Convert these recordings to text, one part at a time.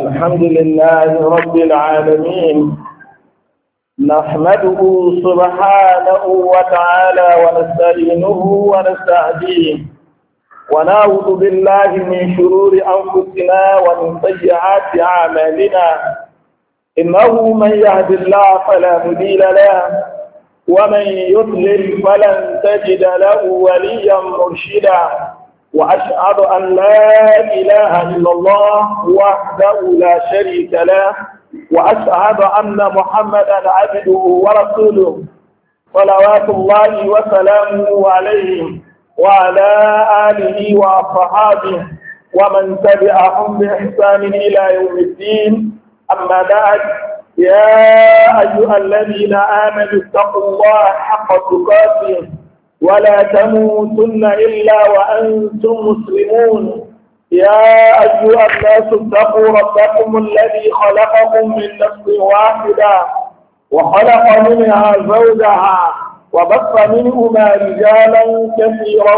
الحمد لله رب العالمين، نحمده سبحانه وتعالى ونستعينه ونستهديه ونعوذ بالله من شرور أنفسنا ومن سيئات أعمالنا. إنه من يهد الله فلا مضل له ومن يضلل فلن تجد له وليا مرشدا. وأشهد أن لا إله إلا الله وحده لا شريك له، وأشهد أن محمدا عبده ورسوله صلوات الله وسلامه عليه وعلى آله وأصحابه ومن تبعهم بإحسان إلى يوم الدين. أما بعد، يا أيها الذين آمنوا اتقوا الله حق تقاته ولا تموتن إلا وأنتم مسلمون. يا أيها الناس اتقوا ربكم الذي خلقكم من نفس واحدة وخلق منها زوجها وبث منهما رجالا كثيرا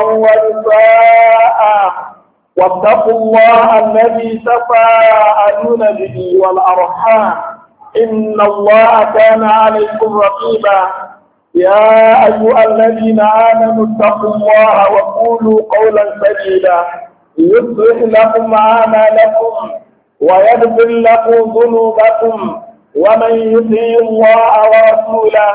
ونساء، واتقوا الله الذي تساءلون به والأرحام إن الله كان عليكم رقيبا. يا أيها الذين آمنوا اتقوا الله وقولوا قولا سديدا يصلح لكم أعمالكم ويغفر لكم ذنوبكم، ومن يطع الله ورسوله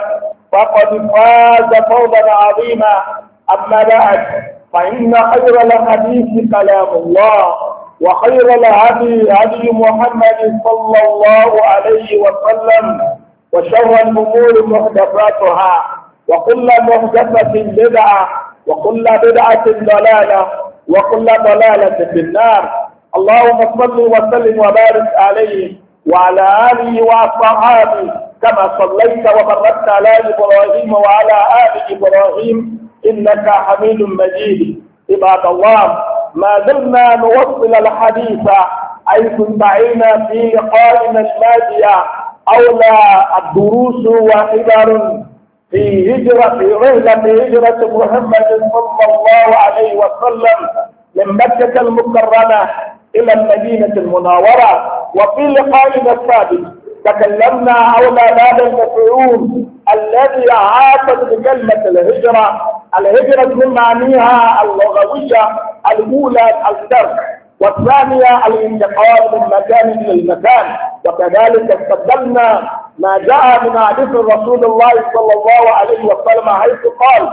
فقد فاز فوزا عظيما. أما بعد، فإن خير الحديث كلام الله، وخير الهدي هدي محمد صلى الله عليه وسلم، وشر الأمور محدثاتها، وكل محدثة بدعة، وكل بدعة ضلالة، وكل ضلالة في النار. اللهم صل وسلم وبارك عليه وعلى آله وأصحابه كما صليت وباركت على إبراهيم وعلى آل إبراهيم إنك حميد مجيد. عباد الله، ما زلنا نوصل الحديث حيث انتهينا في لقائنا الماضي أولى الدروس وحبر في رحلة هجرة محمد صلى الله عليه وسلم من مكة المكرمة إلى المدينة المنورة. وفي لقائنا السابق تكلمنا حول هذا المفعول الذي عاقد بكلمة الهجرة. الهجرة من معانيها اللغوية الأولى الترك، والثانية الانتقال من مكان إلى المكان. وكذلك استدلنا ما جاء من حديث رسول الله صلى الله عليه وسلم حيث قال: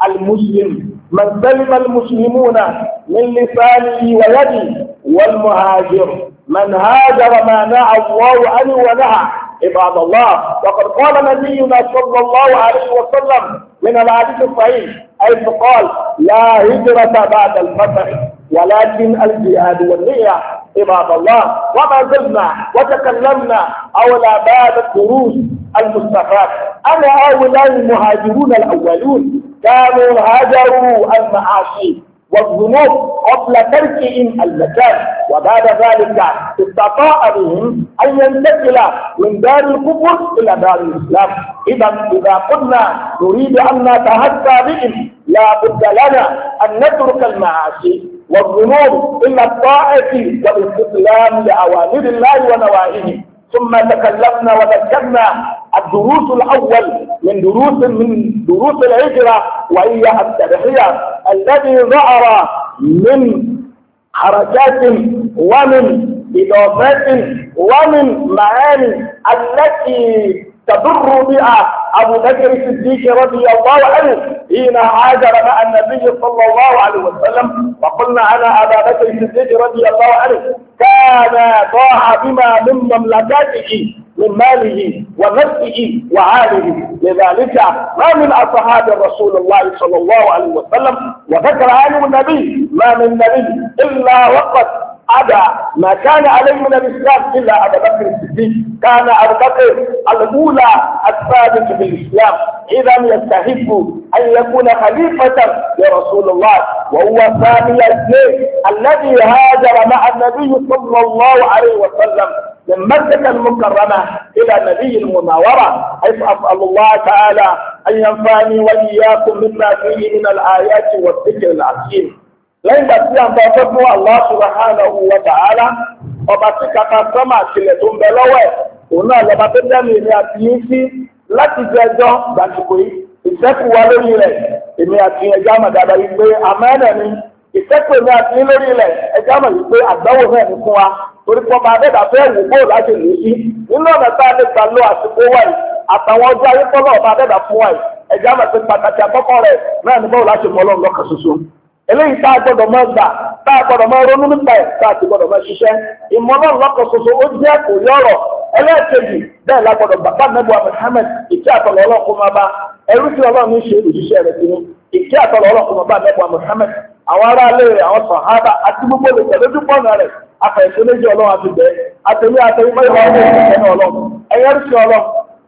المسلم من سلم المسلمون من لسانه ويده، والمهاجر من هاجر ما نهى الله عنه ونهى. عباد الله، وقد قال نبينا صلى الله عليه وسلم من الحديث الصحيح حيث قال: لا هجرة بعد الفتح ولكن الجهاد والنية. عباد الله، وما زلنا وتكلمنا حول بعض الدروس المستفاد أن هؤلاء المهاجرون الأولون كانوا هاجروا المعاصي والذنوب قبل تركهم المكان، وبعد ذلك استطاع بهم أن ينتقل من دار الكفر إلى دار الإسلام. إذا قلنا نريد أن نتهدى بهم لا بد لنا أن نترك المعاصي والذنوب إلى الطاعة والاستسلام لأوامر الله ونواهيه. ثم تكلمنا وذكرنا الدروس الأول من دروس الهجرة، وهي التضحية الذي ظهر من حركات ومن إضافات ومن معاني التي تضر بها أبو بكر الصديق رضي الله عنه حين هاجر مع النبي صلى الله عليه وسلم. وقلنا أنا أبا بكر الصديق رضي الله عنه كان ضاع بما من مملكته من ماله ونفسه وعاله، لذلك ما من أصحاب رسول الله صلى الله عليه وسلم وذكر عنه النبي ما من نبي إلا وقد أدى ما كان عليه من الإسلام إلا أبا بكر الصديق. كان أبو بكر الأولى الثابت بالإسلام، إذا يستحق أن يكون خليفة لرسول الله، وهو ثاني الاثنين الذي هاجر مع النبي صلى الله عليه وسلم من مكة المكرمة إلى النبي المنورة، حيث أسأل الله تعالى أن ينفعني وإياكم مما فيه من الآيات والذكر الحكيم. lẹ́yìn ìgbà tí a ń bá ọpẹ́ fún Allah subhanahu wa ta'ala ọba tí kàkà sọ́mà tilẹ̀ tó ń bẹ lọ́wọ́ ẹ̀ òun náà lọ́ba tó dẹ́nu èmi àti yín sí láti jẹ ẹjọ́ gbàsìkò yìí ìṣẹ́kù wa lórí rẹ̀ èmi àti ẹjọ́ àmọ̀dára yìí pé àmọ́ẹ̀nà ni ìṣẹ́kù èmi àti yín lórí rẹ̀ ẹjọ́ àmọ̀ yìí pé àgbáwò náà ní fún wa torí pọ́ máa dẹ́gbà fẹ́ wò bó láti lè yí nínú ọ̀nà tá a lè gbà lo àsìkò wa yìí àtàwọn ọjọ́ ayé tọ́lọ̀ máa dẹ́gbà fún wa yìí ẹjọ́ àmọ̀ pé pàtàkì àkọ́kọ́ rẹ̀ náà ní báwo láti mọ Ọlọ́run lọ́kàn ṣoṣo eléyìí tá a gbọ́dọ̀ máa gbà tá a gbọ́dọ̀ máa ronú nípa ẹ̀ tá a ti gbọ́dọ̀ máa ṣiṣẹ́ ìmọ̀ Ọlọ́run lọ́kàn ṣoṣo ó jẹ́ kò rí ọ̀rọ̀ ẹlẹ́ẹ̀kejì bẹ́ẹ̀ la gbọ́dọ̀ bàbá nẹ́bùa Muhammad ìkí àtọ̀lọ́ Ọlọ́run kó máa bá ẹrú tí Ọlọ́run ń ṣe òjíṣẹ́ rẹ̀ sínú ìkí àtọ̀lọ́ Ọlọ́run kó máa bá nẹ́bùa Muhammad àwọn ará ilé rẹ̀ àwọn sàhábà àti gbogbo olùkọ́ lójú pọ́nà rẹ̀ afẹ̀sẹ̀ méjì Ọlọ́run àti bẹ́ẹ̀ àtẹ̀lé àtẹ̀lé mẹ́rin Ọlọ́run ẹ̀yẹ́ rí sí Ọlọ́run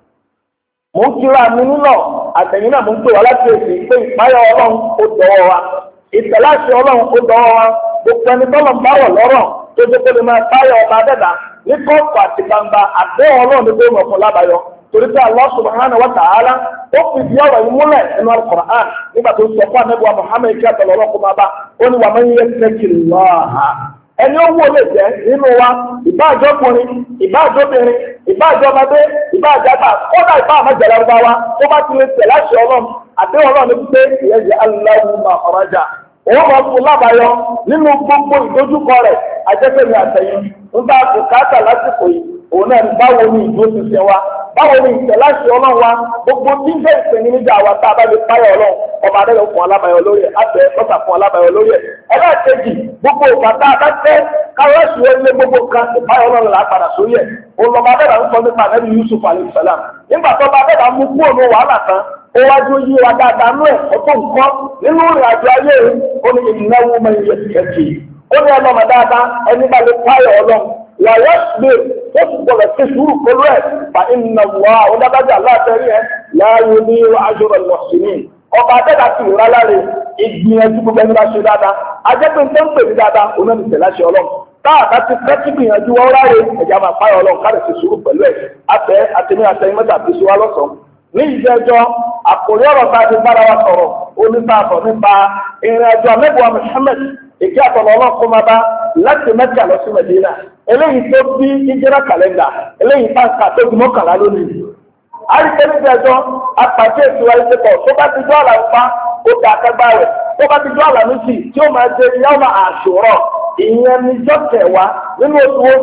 mò ń kíra mi nínà àtẹ̀yìn náà mò ń pè wá láti èsì pé ìpáyà Ọlọ́run ó dọ̀wọ́ wa ìtẹ̀láṣẹ Ọlọ́run ó dọ̀wọ́ wa gbogbo ẹni tọ́lọ̀ ń bá wọ̀ lọ́rọ̀ tó dé pé lè máa páyà ọba dẹ́dà ní kọ́ọ̀kọ̀ àti gbangba àdéhùn Ọlọ́run ní pé mọ̀ fún lábàáyọ torí pé Allah subhanahu wa ta'ala ó fi di ọ̀rọ̀ yìí múlẹ̀ nínú Al-Qur'an nígbà tó sọ fún anábìwá Muhammad kí àtọ̀lọ́ Ọlọ́run máa bá ó ní wa man yattaqillaha ẹni ó wò lè jẹ́ nínú wa ìbáàjọ́kùnrin ìbáàjọ́bìnrin ìbáàjọ́mọdé ìbáàjàgbà kódà ìbáàmọ́jẹ̀lárúbá wa tó bá ti lè tẹ̀ láṣẹ Ọlọ́run àdéhùn Ọlọ́run ní pé ìyẹ́jẹ́ aláwùmá ọ̀rajà òun máa fún lábàáyọ nínú gbogbo ìdojúkọ rẹ̀ ajẹ́pẹ̀mí àtẹ̀yìn ń bá bùkátà lásìkò yìí òun náà báwo ni ìdúró ti ṣe wa báwo ni ìtẹ̀láṣẹ Ọlọ́run wa gbogbo tí ń jẹ́ ìpinnu níjà wa tá a bá lè páyọ̀ Ọlọ́run ọba adẹ́rẹ́ fún alábàáyọ lórí ẹ̀ àtẹ ọ̀sà fún alábàáyọ lórí ẹ̀ ẹlẹ́ẹ̀kejì gbogbo ìpàtà àtàtẹ́ káwọ́sì wọlé gbogbo kan ìpáyọ̀ Ọlọ́run là á padà sórí ẹ̀ olùmọ̀ adẹ́rẹ́ ń sọ nípa Ànábì Yusuf alayhi salam nígbà tó bá adẹ́rẹ́ mú kúrò ní wàhálà kan ó wájú yí wa dáadáa nú ẹ̀ ọ̀tọ̀ nǹkan nínú ìrìn àjò ayé rẹ̀ ó ní ìnáwó mẹ́rin yẹ kẹ̀kẹ́ ó ní ọlọ́mọ dáadáa ẹni bá lè páyọ̀ Ọlọ́run wàyà gbé ó sì gbọdọ̀ ṣe sùúrù pẹ̀lú ẹ̀ fa iná wà ó dábàjá aláàtẹ̀rí ẹ̀ láàyè ní ajọ́rọ̀ lọ́sìnì ọba adẹ́dà ti rà láre ìgbìyànjú gbogbo ẹni bá ṣe dáadáa ajẹ́pẹ́ tó ń pè ní dáadáa òun náà ní tẹ̀lé àṣẹ Ọlọ́run táàbà ti fẹ́ kí gbìyànjú wọn ráre ẹ̀já máa páyọ̀ Ọlọ́run ká lè ṣe sùúrù pẹ̀lú ẹ̀ àtẹ àtẹ̀mí àtẹ̀yìn mẹ́ta fi ṣe wá lọ́sàn-án ní ìjẹ́jọ́ àkòrí ọ̀rọ̀ tá a ti bára wa sọ̀rọ̀ onífàbọ̀ nípa ìrìn àjò àmẹ́bùwà Muhammad ìkí àtọ̀lọ́ Ọlọ́run máa bá láti Mẹ́kà lọ sí Mẹ́dínà eléyìí tó bí ìjẹ́rà kàlẹ́ndà eléyìí pàǹkà tó di mọ́kànlá lónìí. àríkẹ́ ní ìjẹ́jọ́ apàṣẹ ìtura ìṣepọ̀ tó bá ti jọ́ àlàfà ó dà kẹgbà rẹ̀ tó bá ti jọ́ àlàmísì tí ó máa jẹ yawma Ashura ìyẹn ní jọ́ kẹwàá nínú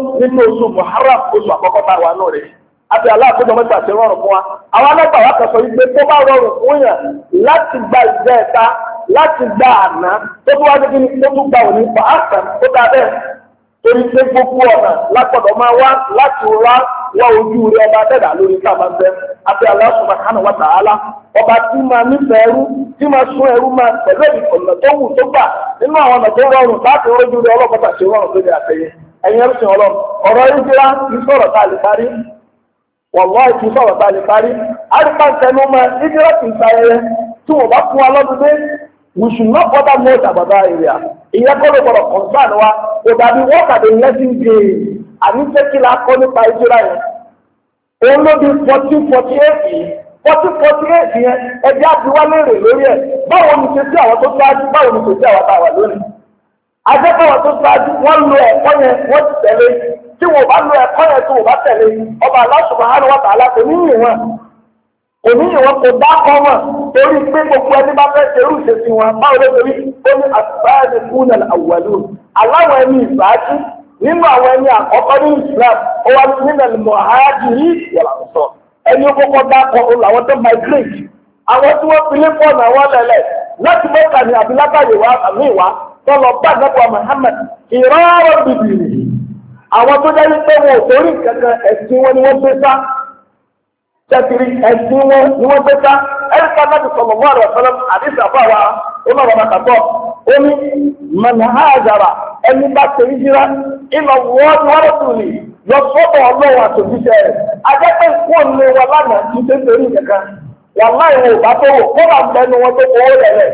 oṣù Muharram oṣù àkọ́kọ́ tá a wà nù rẹ̀ àti aláàkójọ mẹ́ta ṣe rọrùn fún wa àwọn alágbàwá kan sọ wípé tó bá rọrùn fún yàn láti gba ìjẹ ẹ̀ta láti gba àná tó tó wá dé kíni tó tún gba òní fa àṣà tó dá bẹ́ẹ̀ torí pé gbogbo ọ̀nà lápọ̀dọ̀ máa wá láti wá ojú rẹ ọba dẹ́dà lórí ká máa bẹ àti Allah subhanahu wa ta'ala ọba tí máa nífẹ̀ẹ́ ẹrú tí máa sún ẹrú máa pẹ̀lú ọ̀nà tó wù tó gbà nínú àwọn ọ̀nà tó rọrùn láti rójú rẹ ọlọ́pàá ṣe rọrùn lórí àtẹ̀yẹ ẹ̀yìn ẹrú sìn Ọlọ́run ọ̀rọ̀ ìjìlá kì í sọ̀rọ̀ tá a lè parí wọ̀lọ́ ìkí sọ̀rọ̀ tá a lè parí àríkà tẹnu mọ́ ìjìlá kì í sayẹyẹ tí wọ́n bá fún wa lọ́dún dé we should not bother much about that area. Ìyẹn kọ́ ló gbọ́dọ̀ concern wa. Kò dàbí work at the lesson day. Àní ṣé kí la kọ́ nípa ìṣúra yẹn. Òun ló di 1448 yìí. 1448 yẹn ẹgbẹ́ àtiwá léèrè lórí ẹ̀. Báwo ni ṣe sí àwọn tó ṣáájú? Báwo ni ṣe sí àwọn tá a wà lónìí? Ajẹ́kọ̀ọ́ tó ṣáájú wọ́n lo ẹ̀kọ́ yẹn wọ́n ti tẹ̀lé. Tí wọ́n bá lo ẹ̀kọ́ yẹn tí wọ́n bá tẹ̀lé, ọba Allah subhanahu wa ta'ala kò ní yìn wọn. Òní ìwọ̀n kò bá kọ́ wọn torí pé gbogbo ẹni bá fẹ́ ṣerú ìṣesí wọn báwo ló torí ó ní àtúbáyé kúnà àwọ̀lú aláwọ̀ ẹni ìbájú nínú àwọn ẹni àkọ́kọ́ ní Islam ó wá ní nínú mọ̀hájìrí wọ̀làǹsọ̀ ẹni ó kọ́kọ́ dákọ̀ làwọn tó migrate àwọn tí wọ́n fi lé fọ́ọ̀nù àwọn lẹ̀lẹ̀ láti Mẹ́kà ní abilákàyè wa àmì ìwà tó lọ bá nẹ́bùwà Muhammad ìrọ́rọ̀ bìbìrì àwọn tó jẹ́ wípé wọn ò torí kankan ẹ̀sìn wọn ni wọ́n gbé sá tẹ́tìrì ẹ̀sìn wọn ni wọ́n gbé ká ẹ̀ríkà náà ti sọ̀rọ̀ mọ́ àrẹ̀ fẹ́lẹ́ àdìsí àfáwà ọlọ́rọ̀ bàtà tọ́ ó ní mọ̀nàhájàrà ẹni bá ṣe ń jíra ìlọ wọ́n ti wọ́n tún lè lọ sọ́dọ̀ ọlọ́run àtòjíṣẹ́ rẹ̀ ajẹ́pẹ́ ìkú òní wọn lánàá ti ṣe torí nìkan wà láì wò bá tó wò kó bá mẹ́nu wọn tó kówó lẹ̀lẹ̀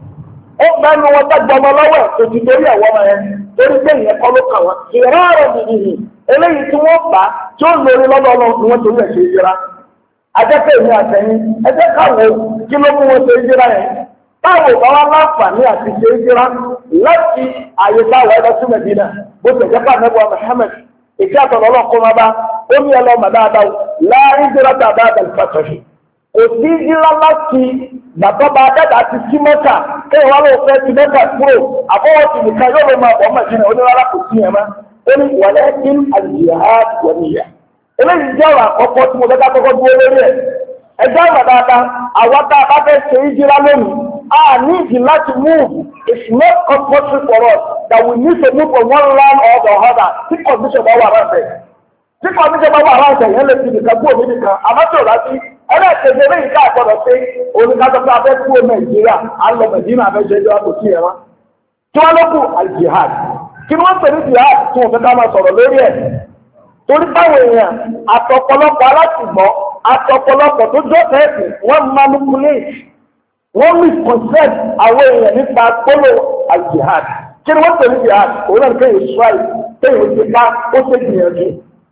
ó mẹ́nu wọn tó gbọmọ lọ́wọ́ ẹ̀ tó ti torí ẹ̀wọ́ mọ́ yẹn torí pé ìyẹn kọ́ ló kà wọ́n ìrọ̀rọ̀ nìyí eléyìí tí wọ́n bá tí ó lórí lọ́dọ̀ ọlọ́run ni wọ́n torí ẹ̀ ṣe yíra ajẹ́pẹ́ ìní àtẹ̀yìn ẹjẹ́ káwọ́ kí ló mú wọn ṣe ìjírá yẹn táwọn bá wá láǹfààní àti ṣe ìjírá láti àyè táwọn ẹ̀dọ́ sí Mẹ́dínà bó ti ẹ̀jẹ̀ pàmò ẹ̀bùn Muhammad ìkí àtọ̀nà ọlọ́kọ́ máa bá ó ní ẹlọ́mà dáadáa láàrin jẹ́rọ́ta àbáàdà ìfàtọ̀ṣì kò sí jíra láti gbàtọ́ba dẹ́dà ti sí mẹ́ta kéwàá ló fẹ́ ti mẹ́ta kúrò àbọ̀wọ̀ ti nìkan yóò lè máa bọ̀ mẹ́jìnà onírárá kò sí ẹ̀má ó ní walakin al-jihad wa niyya eléyìí jẹ́ ọ̀rọ̀ àkọ́kọ́ tí mo fẹ́ ká kọ́kọ́ dúró lórí ẹ̀ ẹjọ́ ìgbà dáadáa àwọn tá a bá fẹ́ ṣe ìjìra lónìí a need láti move. It's not compulsory for us that we need to move from one land or the other tí condition bá wà ráńtẹ̀ tí condition bá wà ráńtẹ̀ yẹn lè fi nìkan kúrò níbi kan àmọ́tò láti ẹlẹ́ẹ̀kejì eléyìí ká àgbọ̀dọ̀ pé oníkàtọ́kọ́ abẹ́ kúrò Nàìjíríà á lọ Nàìjíríà abẹ́ ṣe ẹjọ́ kò sí ẹ̀ wá tí wọ́n lókù al-jihad kí wọ́n pè ní jihad tí wọ́n fẹ́ ká máa sọ̀rọ̀ lórí ẹ̀ torí báwọn èèyàn àtọ̀pọ̀lọpọ̀ alátìgbọ́ àtọ̀pọ̀lọpọ̀ tó jọ́ fẹ́ẹ̀sì wọ́n manipulate wọ́n misconcept àwọn èèyàn nípa polo al-jihad kí ni wọ́n pè ní jihad òun náà kéèyàn strike kéèyàn ti ká ó ṣe gbìyànjú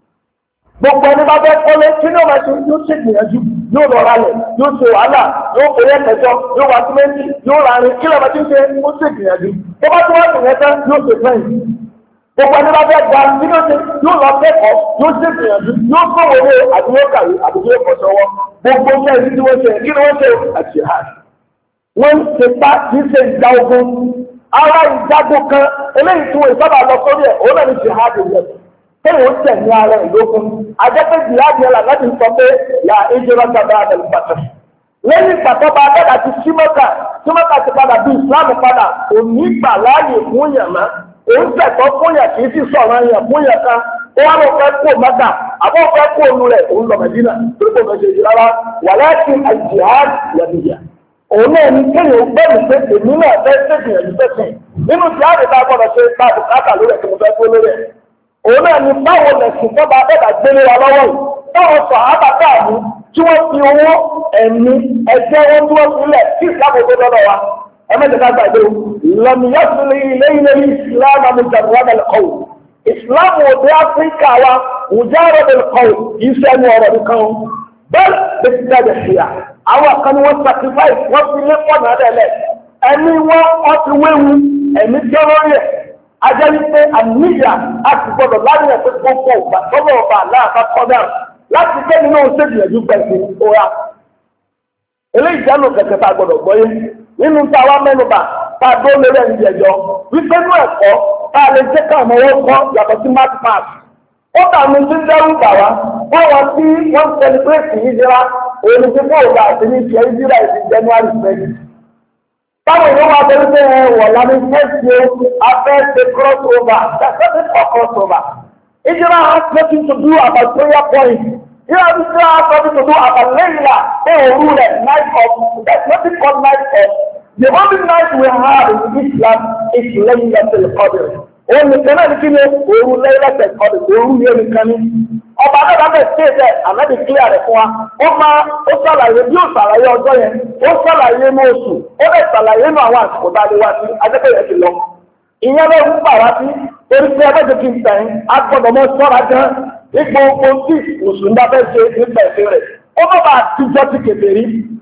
gbogbo ẹni bá fẹ́ kọ́lé kí ni ó máa ṣe yóò ṣe gbìyànjú yóò lọ ralẹ̀ yóò ṣe wàhálà yóò kórè ẹ̀kẹ́jọ yóò wá símẹ́ǹtì yóò rárin kí lọ́ba tí ń ṣe ó ṣe gbìyànjú tó bá tí wọ́n sì yẹn tán yóò ṣe fẹ́yìn gbogbo ẹni bá fẹ́ gba kí ló ṣe yóò lọ kẹ́kọ̀ọ́ yóò ṣe gbìyànjú yóò kọ̀wé lé àdúgbò kàwé àdúgbò kọ̀ṣọ́wọ́ gbogbo mẹ́rin tí wọ́n ṣe kí ni wọ́n ṣe al-jihad wọ́n ń ṣe bá kì í ṣe ìjà ogun ara ìjagun kan eléyìí tí wọ́n ìsábà lọ sórí ẹ̀ òun náà ní jihad yẹn kéèyàn ó tẹ̀ ní ara ìlógún ajẹ́pẹ́ jihad yẹn là láti sọ pé yà ìjọba sábà àdàlù pàtó lẹ́yìn ìpàtọ́ bá dẹ́gbà ti símọ́kà ti padà bí ìsìlámù padà òní gbà láàyè fún yàn má òun tẹ̀tọ́ fún yàn kì í sì sọ̀rọ̀ yàn fún yàn kan ó wá lọ fẹ́ kó mẹ́ta àbọ̀ fẹ́ kó òun rẹ̀ òun lọ Mẹ́dínà tó kò mẹ́sẹ̀jì rárá walakin al-jihad yàdìyà òun náà ní kéèyàn gbẹ́mí pé èmi náà fẹ́ ṣègbìyànjú sẹ́sìn nínú tí a lè bá gbọ́dọ̀ ṣe bá bùkátà lórí ẹ̀ tí mo fẹ́ tó lórí ẹ̀ òun náà ní báwo lẹ̀sìn tó bá dẹ́gbà gbélé wa lọ́wọ́ yìí báwọn sọ àbàtà mú tí wọ́n fi owó ẹ̀mí ẹ̀jẹ̀ wọn tí wọ́n filẹ̀ tí ìsìlámù tó dọ́dọ̀ wa ẹ̀mẹ́tẹ̀ká gbàgbé lọ́mìyàsílẹ̀ ilé ìsìlámù àmì jàdùwádà lẹ́kọ̀ọ́ ìsìlámù òde áfíríkà wa òjáró lẹ́kọ̀ọ́ yìí sẹ́nu ọ̀rọ̀ nìkan bẹ́ẹ̀ bẹ́ẹ̀ ti dájẹ̀ sí à àwọn kan ni wọ́n sacrifice wọ́n fi lé pọ̀nà àdẹ̀lẹ̀ ẹ̀mí wọ́n ti wéwu ẹ̀mí tí ó lórí ẹ̀ ajẹ́ wípé àníyà a ti gbọ́dọ̀ láyé ẹ̀ pé gbogbo ọ̀gbà tọ́lọ̀ ọba aláàbá kọ́dà láti gbé nínú ṣègbìyànjú pẹ̀lú òra eléyìí jẹ́nu kẹ̀kẹ́ tá a gbọ́dọ̀ gbọ́yé nínú tá a wá mẹ́nuba tá a dó lórí ẹni jẹjọ wípé inú ẹ̀kọ́ tá a lè jẹ́ káwọn ọmọ kọ́ yàtọ̀ sí math pass ó dànù tí ń dẹ́rù bà wá báwọn tí wọ́n celebrate ìyíra òní tí kò gbà sí ní ìṣẹ́ ìdíra ìsìn January 20. Táwọn èèyàn wá bẹ́ẹ̀ pé wọ̀ lámì fẹ́ẹ̀sì afẹ́ẹ̀sì cross over that's not cross over. Ìjọba has nothing to do about prayer point. Ìjọba has nothing to do about lẹ́yìnlá pé òru rẹ̀ night of that's nothing called night of. The only night we have in Islam is Laylatul Qadr. Òun nìkan náà ní kí ni òru Laylatul Qadr òru yẹn nìkan ní. Ọba náà bẹ̀ ṣe é ànábì clear rẹ̀ fún wa ó ṣàlàyé bí ó ṣàlàyé ọjọ́ yẹn ó ṣàlàyé ní oṣù ó lè ṣàlàyé ní àwọn àsìkò tá a lè wá sí ajẹ́pẹ́ yẹn ti lọ. ìyẹn ló ń bà wá sí torí pé ẹgbẹ́ tuntun tẹ̀yìn agbọ́dọ̀ mọ́ sọ́ra gan ipò ohun tí mùsùlùmí bá fẹ́ ṣe nípa ẹ̀sìn rẹ̀ ó bá bá àtijọ́ ti kèfèrí.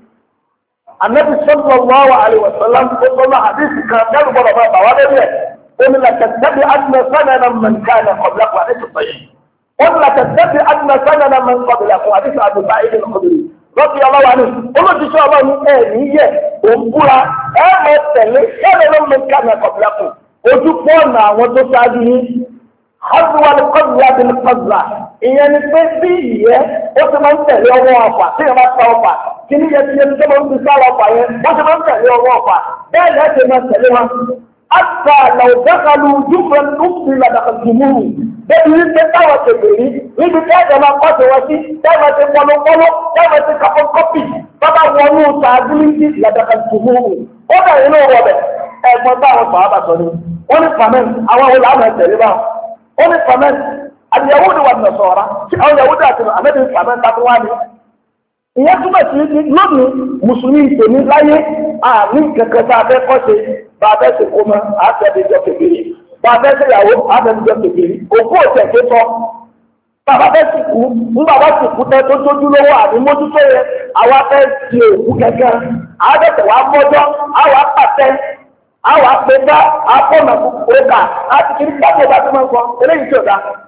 ànábì sallallahu alaihi wasallam ó sọ́nà àdéhùn kan kẹ́rù gbọ́dọ̀ máa bà wá lórí ẹ̀ ó ní làkàtàbí àdúrà sánà mọ̀nkánà ọ̀blápá wọ́n ti làtẹ̀ tẹ́tí adúmọ̀sánà náà máa ń kọ́bìlì àfún àdìsí àdùbà ìdí lọ́kọ́bìlì lọ́sí ọlọ́wà ní olójúṣe ọlọ́run ẹ̀ níyẹ̀ òǹbúra ẹ̀ mọ̀ tẹ̀lé ṣẹ́lẹ̀ ló ń ká náà kọ́bìlì àfún ojú pọ́ọ̀nà àwọn tó ṣáájú ní hàzùwàlì kọ́bìlà bí kọ́bìlà ìyẹn ni pé bí ìyẹ́ ó ti máa ń tẹ̀lé ọwọ́ ọ̀fà tí ìyẹn bá ta ọ̀fà kí ní yẹn ti yẹn tó máa ń fi sára ọ̀fà yẹn wọ́n ti máa ń tẹ̀lé ọwọ́ ọ̀fà bẹ́ẹ̀ lẹ́sẹ̀ máa tẹ̀lé wọn. Àtà làwùdákàlù dúpẹ́ lùpì làdàkàtúmùrù. Bẹ́ẹ̀ni ní pé táwọn tètè rí níbi tí ẹ̀jẹ̀ máa kọ́ sí wọn sí táwọn ti pọnupọ́nú táwọn ti kàpọ́ kọ́pì bábá wọnú sàádúrísì làdàkàtúmùrù. Ó bẹ̀ inú rọ̀bẹ̀ ẹ̀gbọ́n táwọn sọ̀ àbàtọ̀ ni. Wọ́n ní fàmẹ́ǹt àwọn olè àmọ̀ ẹ̀tẹ̀lé báwọn. Ó ní fàmẹ́ǹt àdìyàwó ni wà nà sọ̀rọ̀ àwọn Yahudi àti àmẹ́bí fàmẹ́ǹt àtúwá ni. Ìyẹn túbọ̀ sí lónìí Mùsùlùmí ìpèmí láyé àmì kẹ̀kẹ́ tá a fẹ́ kọ́ ṣe bá a fẹ́ ṣe kó mọ́ àtẹ̀bíjọ kékeré bá a fẹ́ ṣe ìyàwó àtẹ̀bíjọ kékeré òkú òtẹ̀ ké tọ́ bàbá fẹ́ sì kú ń bàbá sì kú tẹ́ tó tójú lówó àbí mójútó yẹ àwa fẹ́ ṣe òkú kẹ̀kẹ́ àádọ́tẹ̀ wa mọ́jọ́ àwa pàtẹ́ àwa pẹ́tà àpọ̀nà òkà àti kiri káàkiri bá tó máa ń sọ eléyìí tí ò dá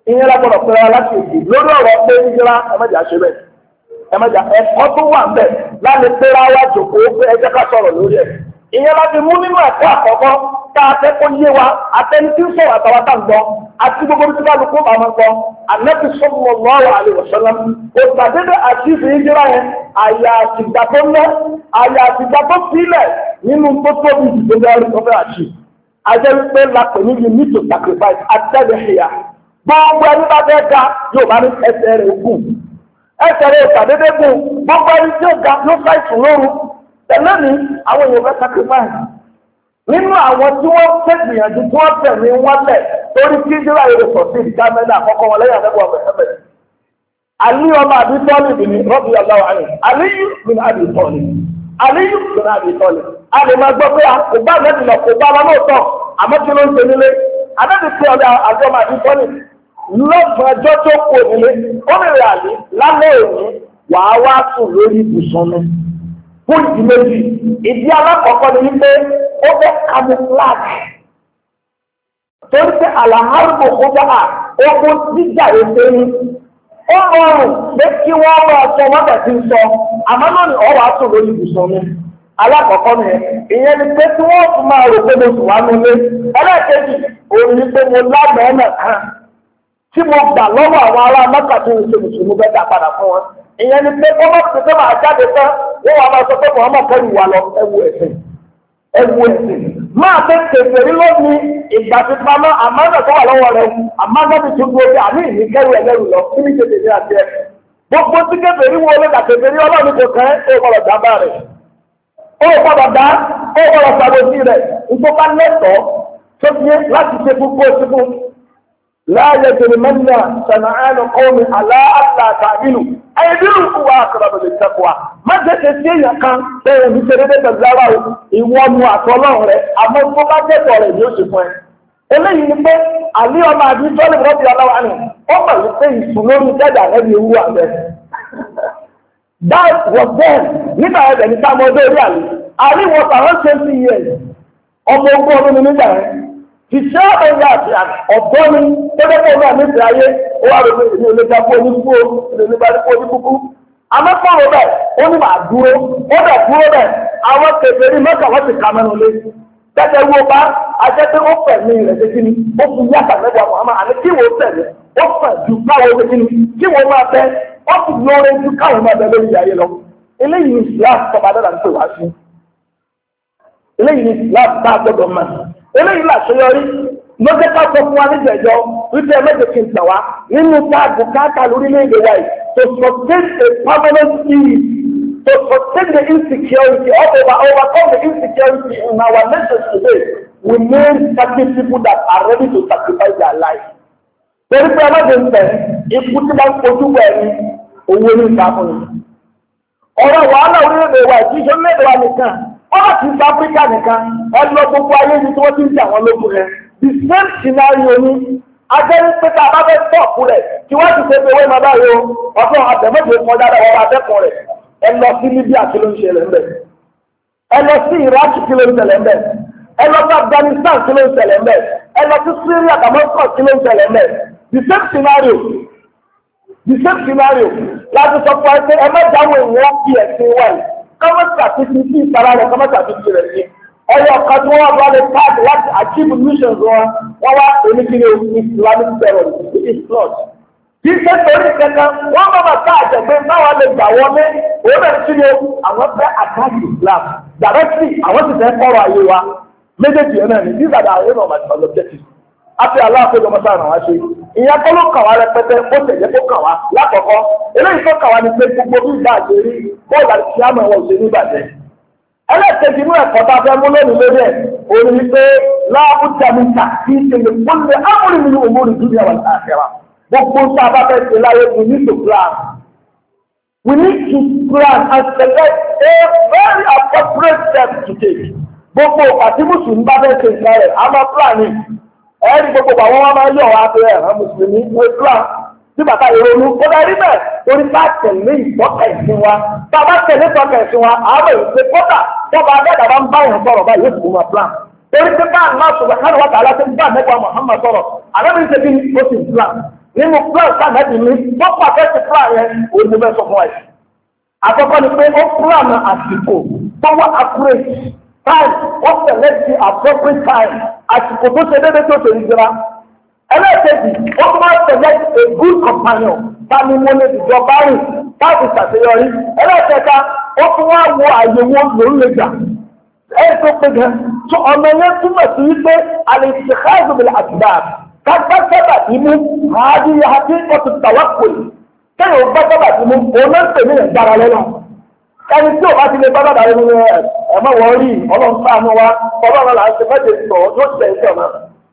ìyẹn lágbọ́dọ̀ pẹ̀lú aláṣẹ èdè lórí ọ̀rọ̀ pé ìjọra ẹ̀mẹ́jà ṣe bẹ́ẹ̀ ẹ̀mẹ́jà ẹ̀kọ́ tó wà ń bẹ̀ láti pẹ́ra wá jòkó pé ẹjẹ́ ká sọ̀rọ̀ lórí ẹ̀ ìyẹn láti mú nínú ẹ̀kọ́ àkọ́kọ́ tá a fẹ́ kó yé wa àtẹni tí ń sọ̀rọ̀ àtàwọn tá ń gbọ́ àti gbogbo tí kálukú bá máa ń gbọ́ Ànábì sallallahu alaihi wasallam òṣàdédé àti ìfì ìjọra yẹn àyà àtìgbà tó ń lọ àyà àtìgbà tó sílẹ̀ nínú tó tóbi ìgbésẹ̀ tó fẹ́ àṣì ajẹ́ wípé lápẹ̀ ní you need to sacrifice àtẹ́lẹ̀ṣẹ̀yà gbogbo ẹni bá fẹ́ ga yóò bá ní ẹsẹ̀ rẹ̀ gùn ẹsẹ̀ rẹ̀ ìpàdédé gùn gbogbo ẹni tí ó ga ló fà ìsùn lóru tẹ̀lé ní àwọn èèyàn fẹ́ sacrifice nínú àwọn tí wọ́n fẹ́ gbìyànjú tí wọ́n tẹ̀lé wọn lẹ̀ torí kí ìdílé ayé rẹ̀ sọ̀tì ìdámẹ́lẹ̀ àkọ́kọ́ wọn lẹ́yìn àdẹ́gbọ̀ ọ̀fẹ́ Ali ọmọ àbí tọ́lì bìíní rọ́bì ọ̀gáwà àyè Aliyu bin Abi Talib Aliyu bin Abi Talib a lè máa gbọ́ pé kò bá mẹ́tì lọ kò bá wọn lóòótọ́ àmọ́ kí ló ń ṣe nílé adébí pé ọ̀dà àjọ ọmọ àbí tọ́lì lọ́gbọ̀n ọjọ́ tó kù nílé ó bèrè àlè lálẹ́ òní wàá wá sùn lórí ibùsùn mi fún ìdí méjì ìdí alákọ̀ọ́kọ́ ni wípé ó fẹ́ camouflage torí pé àlàhárùbò kó bá ogun jíjà ètò ní ó rọrùn pé kí wọ́n lọ sọ wọ́n bẹ̀ sí sọ àmọ́ lónìí ọ̀wá sùn lórí ibùsùn mi alákọ̀ọ́kọ́ ni ìyẹn ni pé tí wọ́n tún máa rò pé mo sùn wá nílé ẹlẹ́ẹ̀kejì òun ni pé mo lámẹ̀ẹ́nà kan tí mo gbà lọ́wọ́ àwọn ará mẹ́ta tó ń ṣe mùsùlùmí bẹ́ẹ̀ dá padà fún wọn ìyẹn ni pé kọ́mọ́ ti fẹ́ máa jáde tán wọ́n wà máa sọ pé Muhammad kẹ́rù wà lọ ẹwu ẹ̀sìn máa fẹ́ kẹfẹ́rí lónìí ìgbà tí pamọ́ àmọ́nà tó wà lọ́wọ́ rẹ̀ àmọ́nà ti tún gbogbo àmì ìní kẹ́rù ẹlẹ́rù lọ kí ní tètè ní àti ẹ̀ gbogbo tí kẹfẹ́rí wo ló dà kẹfẹ́rí ọlọ́run kò kẹ́ ó gbọ́dọ̀ dábàá rẹ̀ ó gbọ́dọ̀ dá ó gbọ́dọ̀ sàbòsí rẹ̀ nítorí bá lẹ́tọ̀ọ́ tó fi láti ṣe fún kó síbú láàyè jẹrìmẹ́nà sànàánù kọ́mi aláàlá tàbílù ẹ̀yẹ́dìrú wà àkàràbà lè tẹ́kọ̀ọ́ má jẹ́kẹ̀ sí èèyàn kan bẹ́ẹ̀ ní ṣeré dé pẹ̀lú ara ìwọ nu àtọ́lọ́run rẹ̀ àmọ́ tó bá tẹ̀tọ̀ rẹ̀ ni ó sì fún ẹ. eléyìí ni pé àlí ọmọ àbí tọ́lẹ̀ rọ́bì aláwa ni ó mọ̀ wípé ìsùn lórí jẹ́jà ẹ̀rí ewu àbẹ́. that was then nígbà ẹ̀rẹ̀ ní sáà mọ́tò orí àlí was around 20 years ọmọ ogún ọdún ní nígbà yẹn ìṣe ọ̀gá àti ọ̀bọ ni tẹ́lẹ̀kọ́ náà ní ìsìn ayé ó wà lóde ìdí olójà fún onígbó ìdílébàdìpọ̀ oníkúkú amẹ́kọ̀ọ́ bẹ́ẹ̀ ó ní màá dúró ó dẹ̀ dúró bẹ́ẹ̀ àwọn kèfèrí mẹ́ta wọ́n ti kà mẹ́nu lé tẹ́tẹ́ wo bá ajẹ́pẹ́ ó fẹ̀ ní rẹ̀ ṣe kíni ó fi yàtà mẹ́ta Muhammad àní kí wọ́n tẹ̀lé ó fẹ̀ ju káwọn ṣe kíni kí wọ́n máa bẹ́ ó sì lóore ju káwọn máa bẹ lórí ayé lọ eléyìí Islam tọ́ba dára ń pè wá sí eléyìí Islam tá a gbọ́dọ̀ mọ̀ eléyìí làṣeyọrí ló jẹ́ ká sọ fún wa níjẹ̀jọ́ wípé ẹlẹ́dẹ̀ kí n tẹ̀ wá nínú táàbù káàkà lórílẹ̀-èdè wa yìí to sustain a permanent peace to sustain the insecurity overcome the insecurity in our nation today we need certain people that are ready to sacrifice their life. torí pé ẹlẹ́dẹ̀ ń tẹ̀ ikú tí wọ́n fojú wẹ̀ ní owó ní ìsàmúlò ọ̀rọ̀ wàhálà orílẹ̀-èdè wa ìṣiṣẹ́ orílẹ̀-èdè wa nìkan ọ̀rọ̀ ti South Africa nìkan ẹlọ gbogbo ayé ni tí wọ́n ti ń jà wọ́n lógun rẹ̀ the same scenario ni ajẹ́rí pé tá a bá fẹ́ tọ́ọ̀kù rẹ̀ tí wọ́n ti ṣe pé owó ìmọ̀ báyìí o ọ̀sán àtẹ̀mọ́tò ìfọ̀n dáadáa wọ́n bá dẹ́kun rẹ̀ ẹ lọ sí Libya kí ló ń ṣẹlẹ̀ ń bẹ̀ ẹ lọ sí Iraq kí ló ń ṣẹlẹ̀ ń bẹ̀ ẹ lọ sí Afghanistan kí ló ń ṣẹlẹ̀ ń bẹ̀ ẹ lọ sí Syria Damascus kí ló ń ṣẹlẹ̀ ń bẹ̀ the same scenario láti sọ fún ẹ pé ẹ má jáwé ìwọ́n kí ẹ̀sìn wáyé kọ́mọ́tà ti fi sí ìtara rẹ̀ kọ́mọ́tà ti fi rẹ̀ sí. ẹyọ kan tí wọ́n wá lè káàdì láti achieve missions wọn wọ́n wá oníkiri Islamic terror is not. kì í ṣe torí kankan wọ́n bá bàtà àjẹgbẹ́ báwọn lè gbà wọlé òun náà ti ní àwọn fẹ́ attack Islam directly àwọn sì fẹ́ kọ́rọ̀ ayé wa méjèèjì yẹn náà ni these are the aim of my objectives. àti aláàfin ọmọ sáà náà wá ṣe ìyẹn kọ́ ló kàn wá rẹpẹtẹ ó tẹ̀lé kó kàn wá lákọ̀ọ́kọ́ eléyìí tó kàn wá ní pé gbogbo bí ìgbà àjẹrí bọ́ọ̀lù àti kíámù ẹ̀wọ̀n ṣe ní ìbàjẹ́. ẹlẹ́ẹ̀kejì inú ẹ̀kọ́ tá a fẹ́ mú lónìí lórí ẹ̀ òun ni pé láàbùjá mi ta kí ìṣẹ̀lẹ̀ kúnlẹ̀ ámúrin mi ní òmùrì dúdú àwọn àṣẹwà gbogbo tá a bá fẹ́ ṣe láyé we need to plan and select a very appropriate step to take. gbogbo àti mùsùlùmí bá fẹ́ ṣe ìgbà rẹ̀ a máa planning ẹ̀rí gbogbo àwọn wọn máa yọ̀ wá pé ẹ̀rọ mùsùlùmí wọ́n plan tí bàtà ìrònú ó darí bẹ́ẹ̀ torí bá tẹ̀lé ìtọ́ka ìsìn wa tá a bá tẹ̀lé ìtọ́ka ìsìn wa àwọn ìpè kọ́tà tọ́ba adẹ́dà bá ń bá yẹn sọ̀rọ̀ báyìí yóò sì máa plan torí pé bá àná sọ̀rọ̀ káàdì wàtà aláṣẹ bá mẹ́kọ̀ọ́ Muhammad sọ̀rọ̀ àlọ́bí ṣe bí ó sì plan nínú plan sáàmẹ́bì ní wọ́n pàṣẹ ti plan yẹn òun ni bẹ́ẹ̀ sọ fún ẹ̀. àkọ́kọ́ ni pé ó plan àsìkò tó wá accurate time ó select the appropriate time àsìkò tó ṣe déédéé tó ṣe ìjọba. ẹlẹ́ẹ̀kejì ó tún máa select a good companion tani mo lè dìjọ báyìí láti ṣàṣeyọrí. ẹlẹ́ẹ̀kẹta ó tún wá wo àyẹ̀wò lòún lè gbà. ẹ̀yìn tó pé gan tó ọ̀nà yẹn túmọ̀ sí wípé àlè ìṣèkáàzù bìlẹ̀ àtìgbà kápẹ́ sábà tí mú àádí àti ọ̀tún tàwákùn kéèyàn bá sábà tí mú òun náà ń pè ní ìdára lọ́nà. ẹni tí ò bá ti lè bá sábà nínú ẹ̀mọ́ wọ́n rí ọlọ́run sáànù wa ọlọ́run là ń ṣe méje sọ tó ṣe iṣẹ́ ọ̀nà.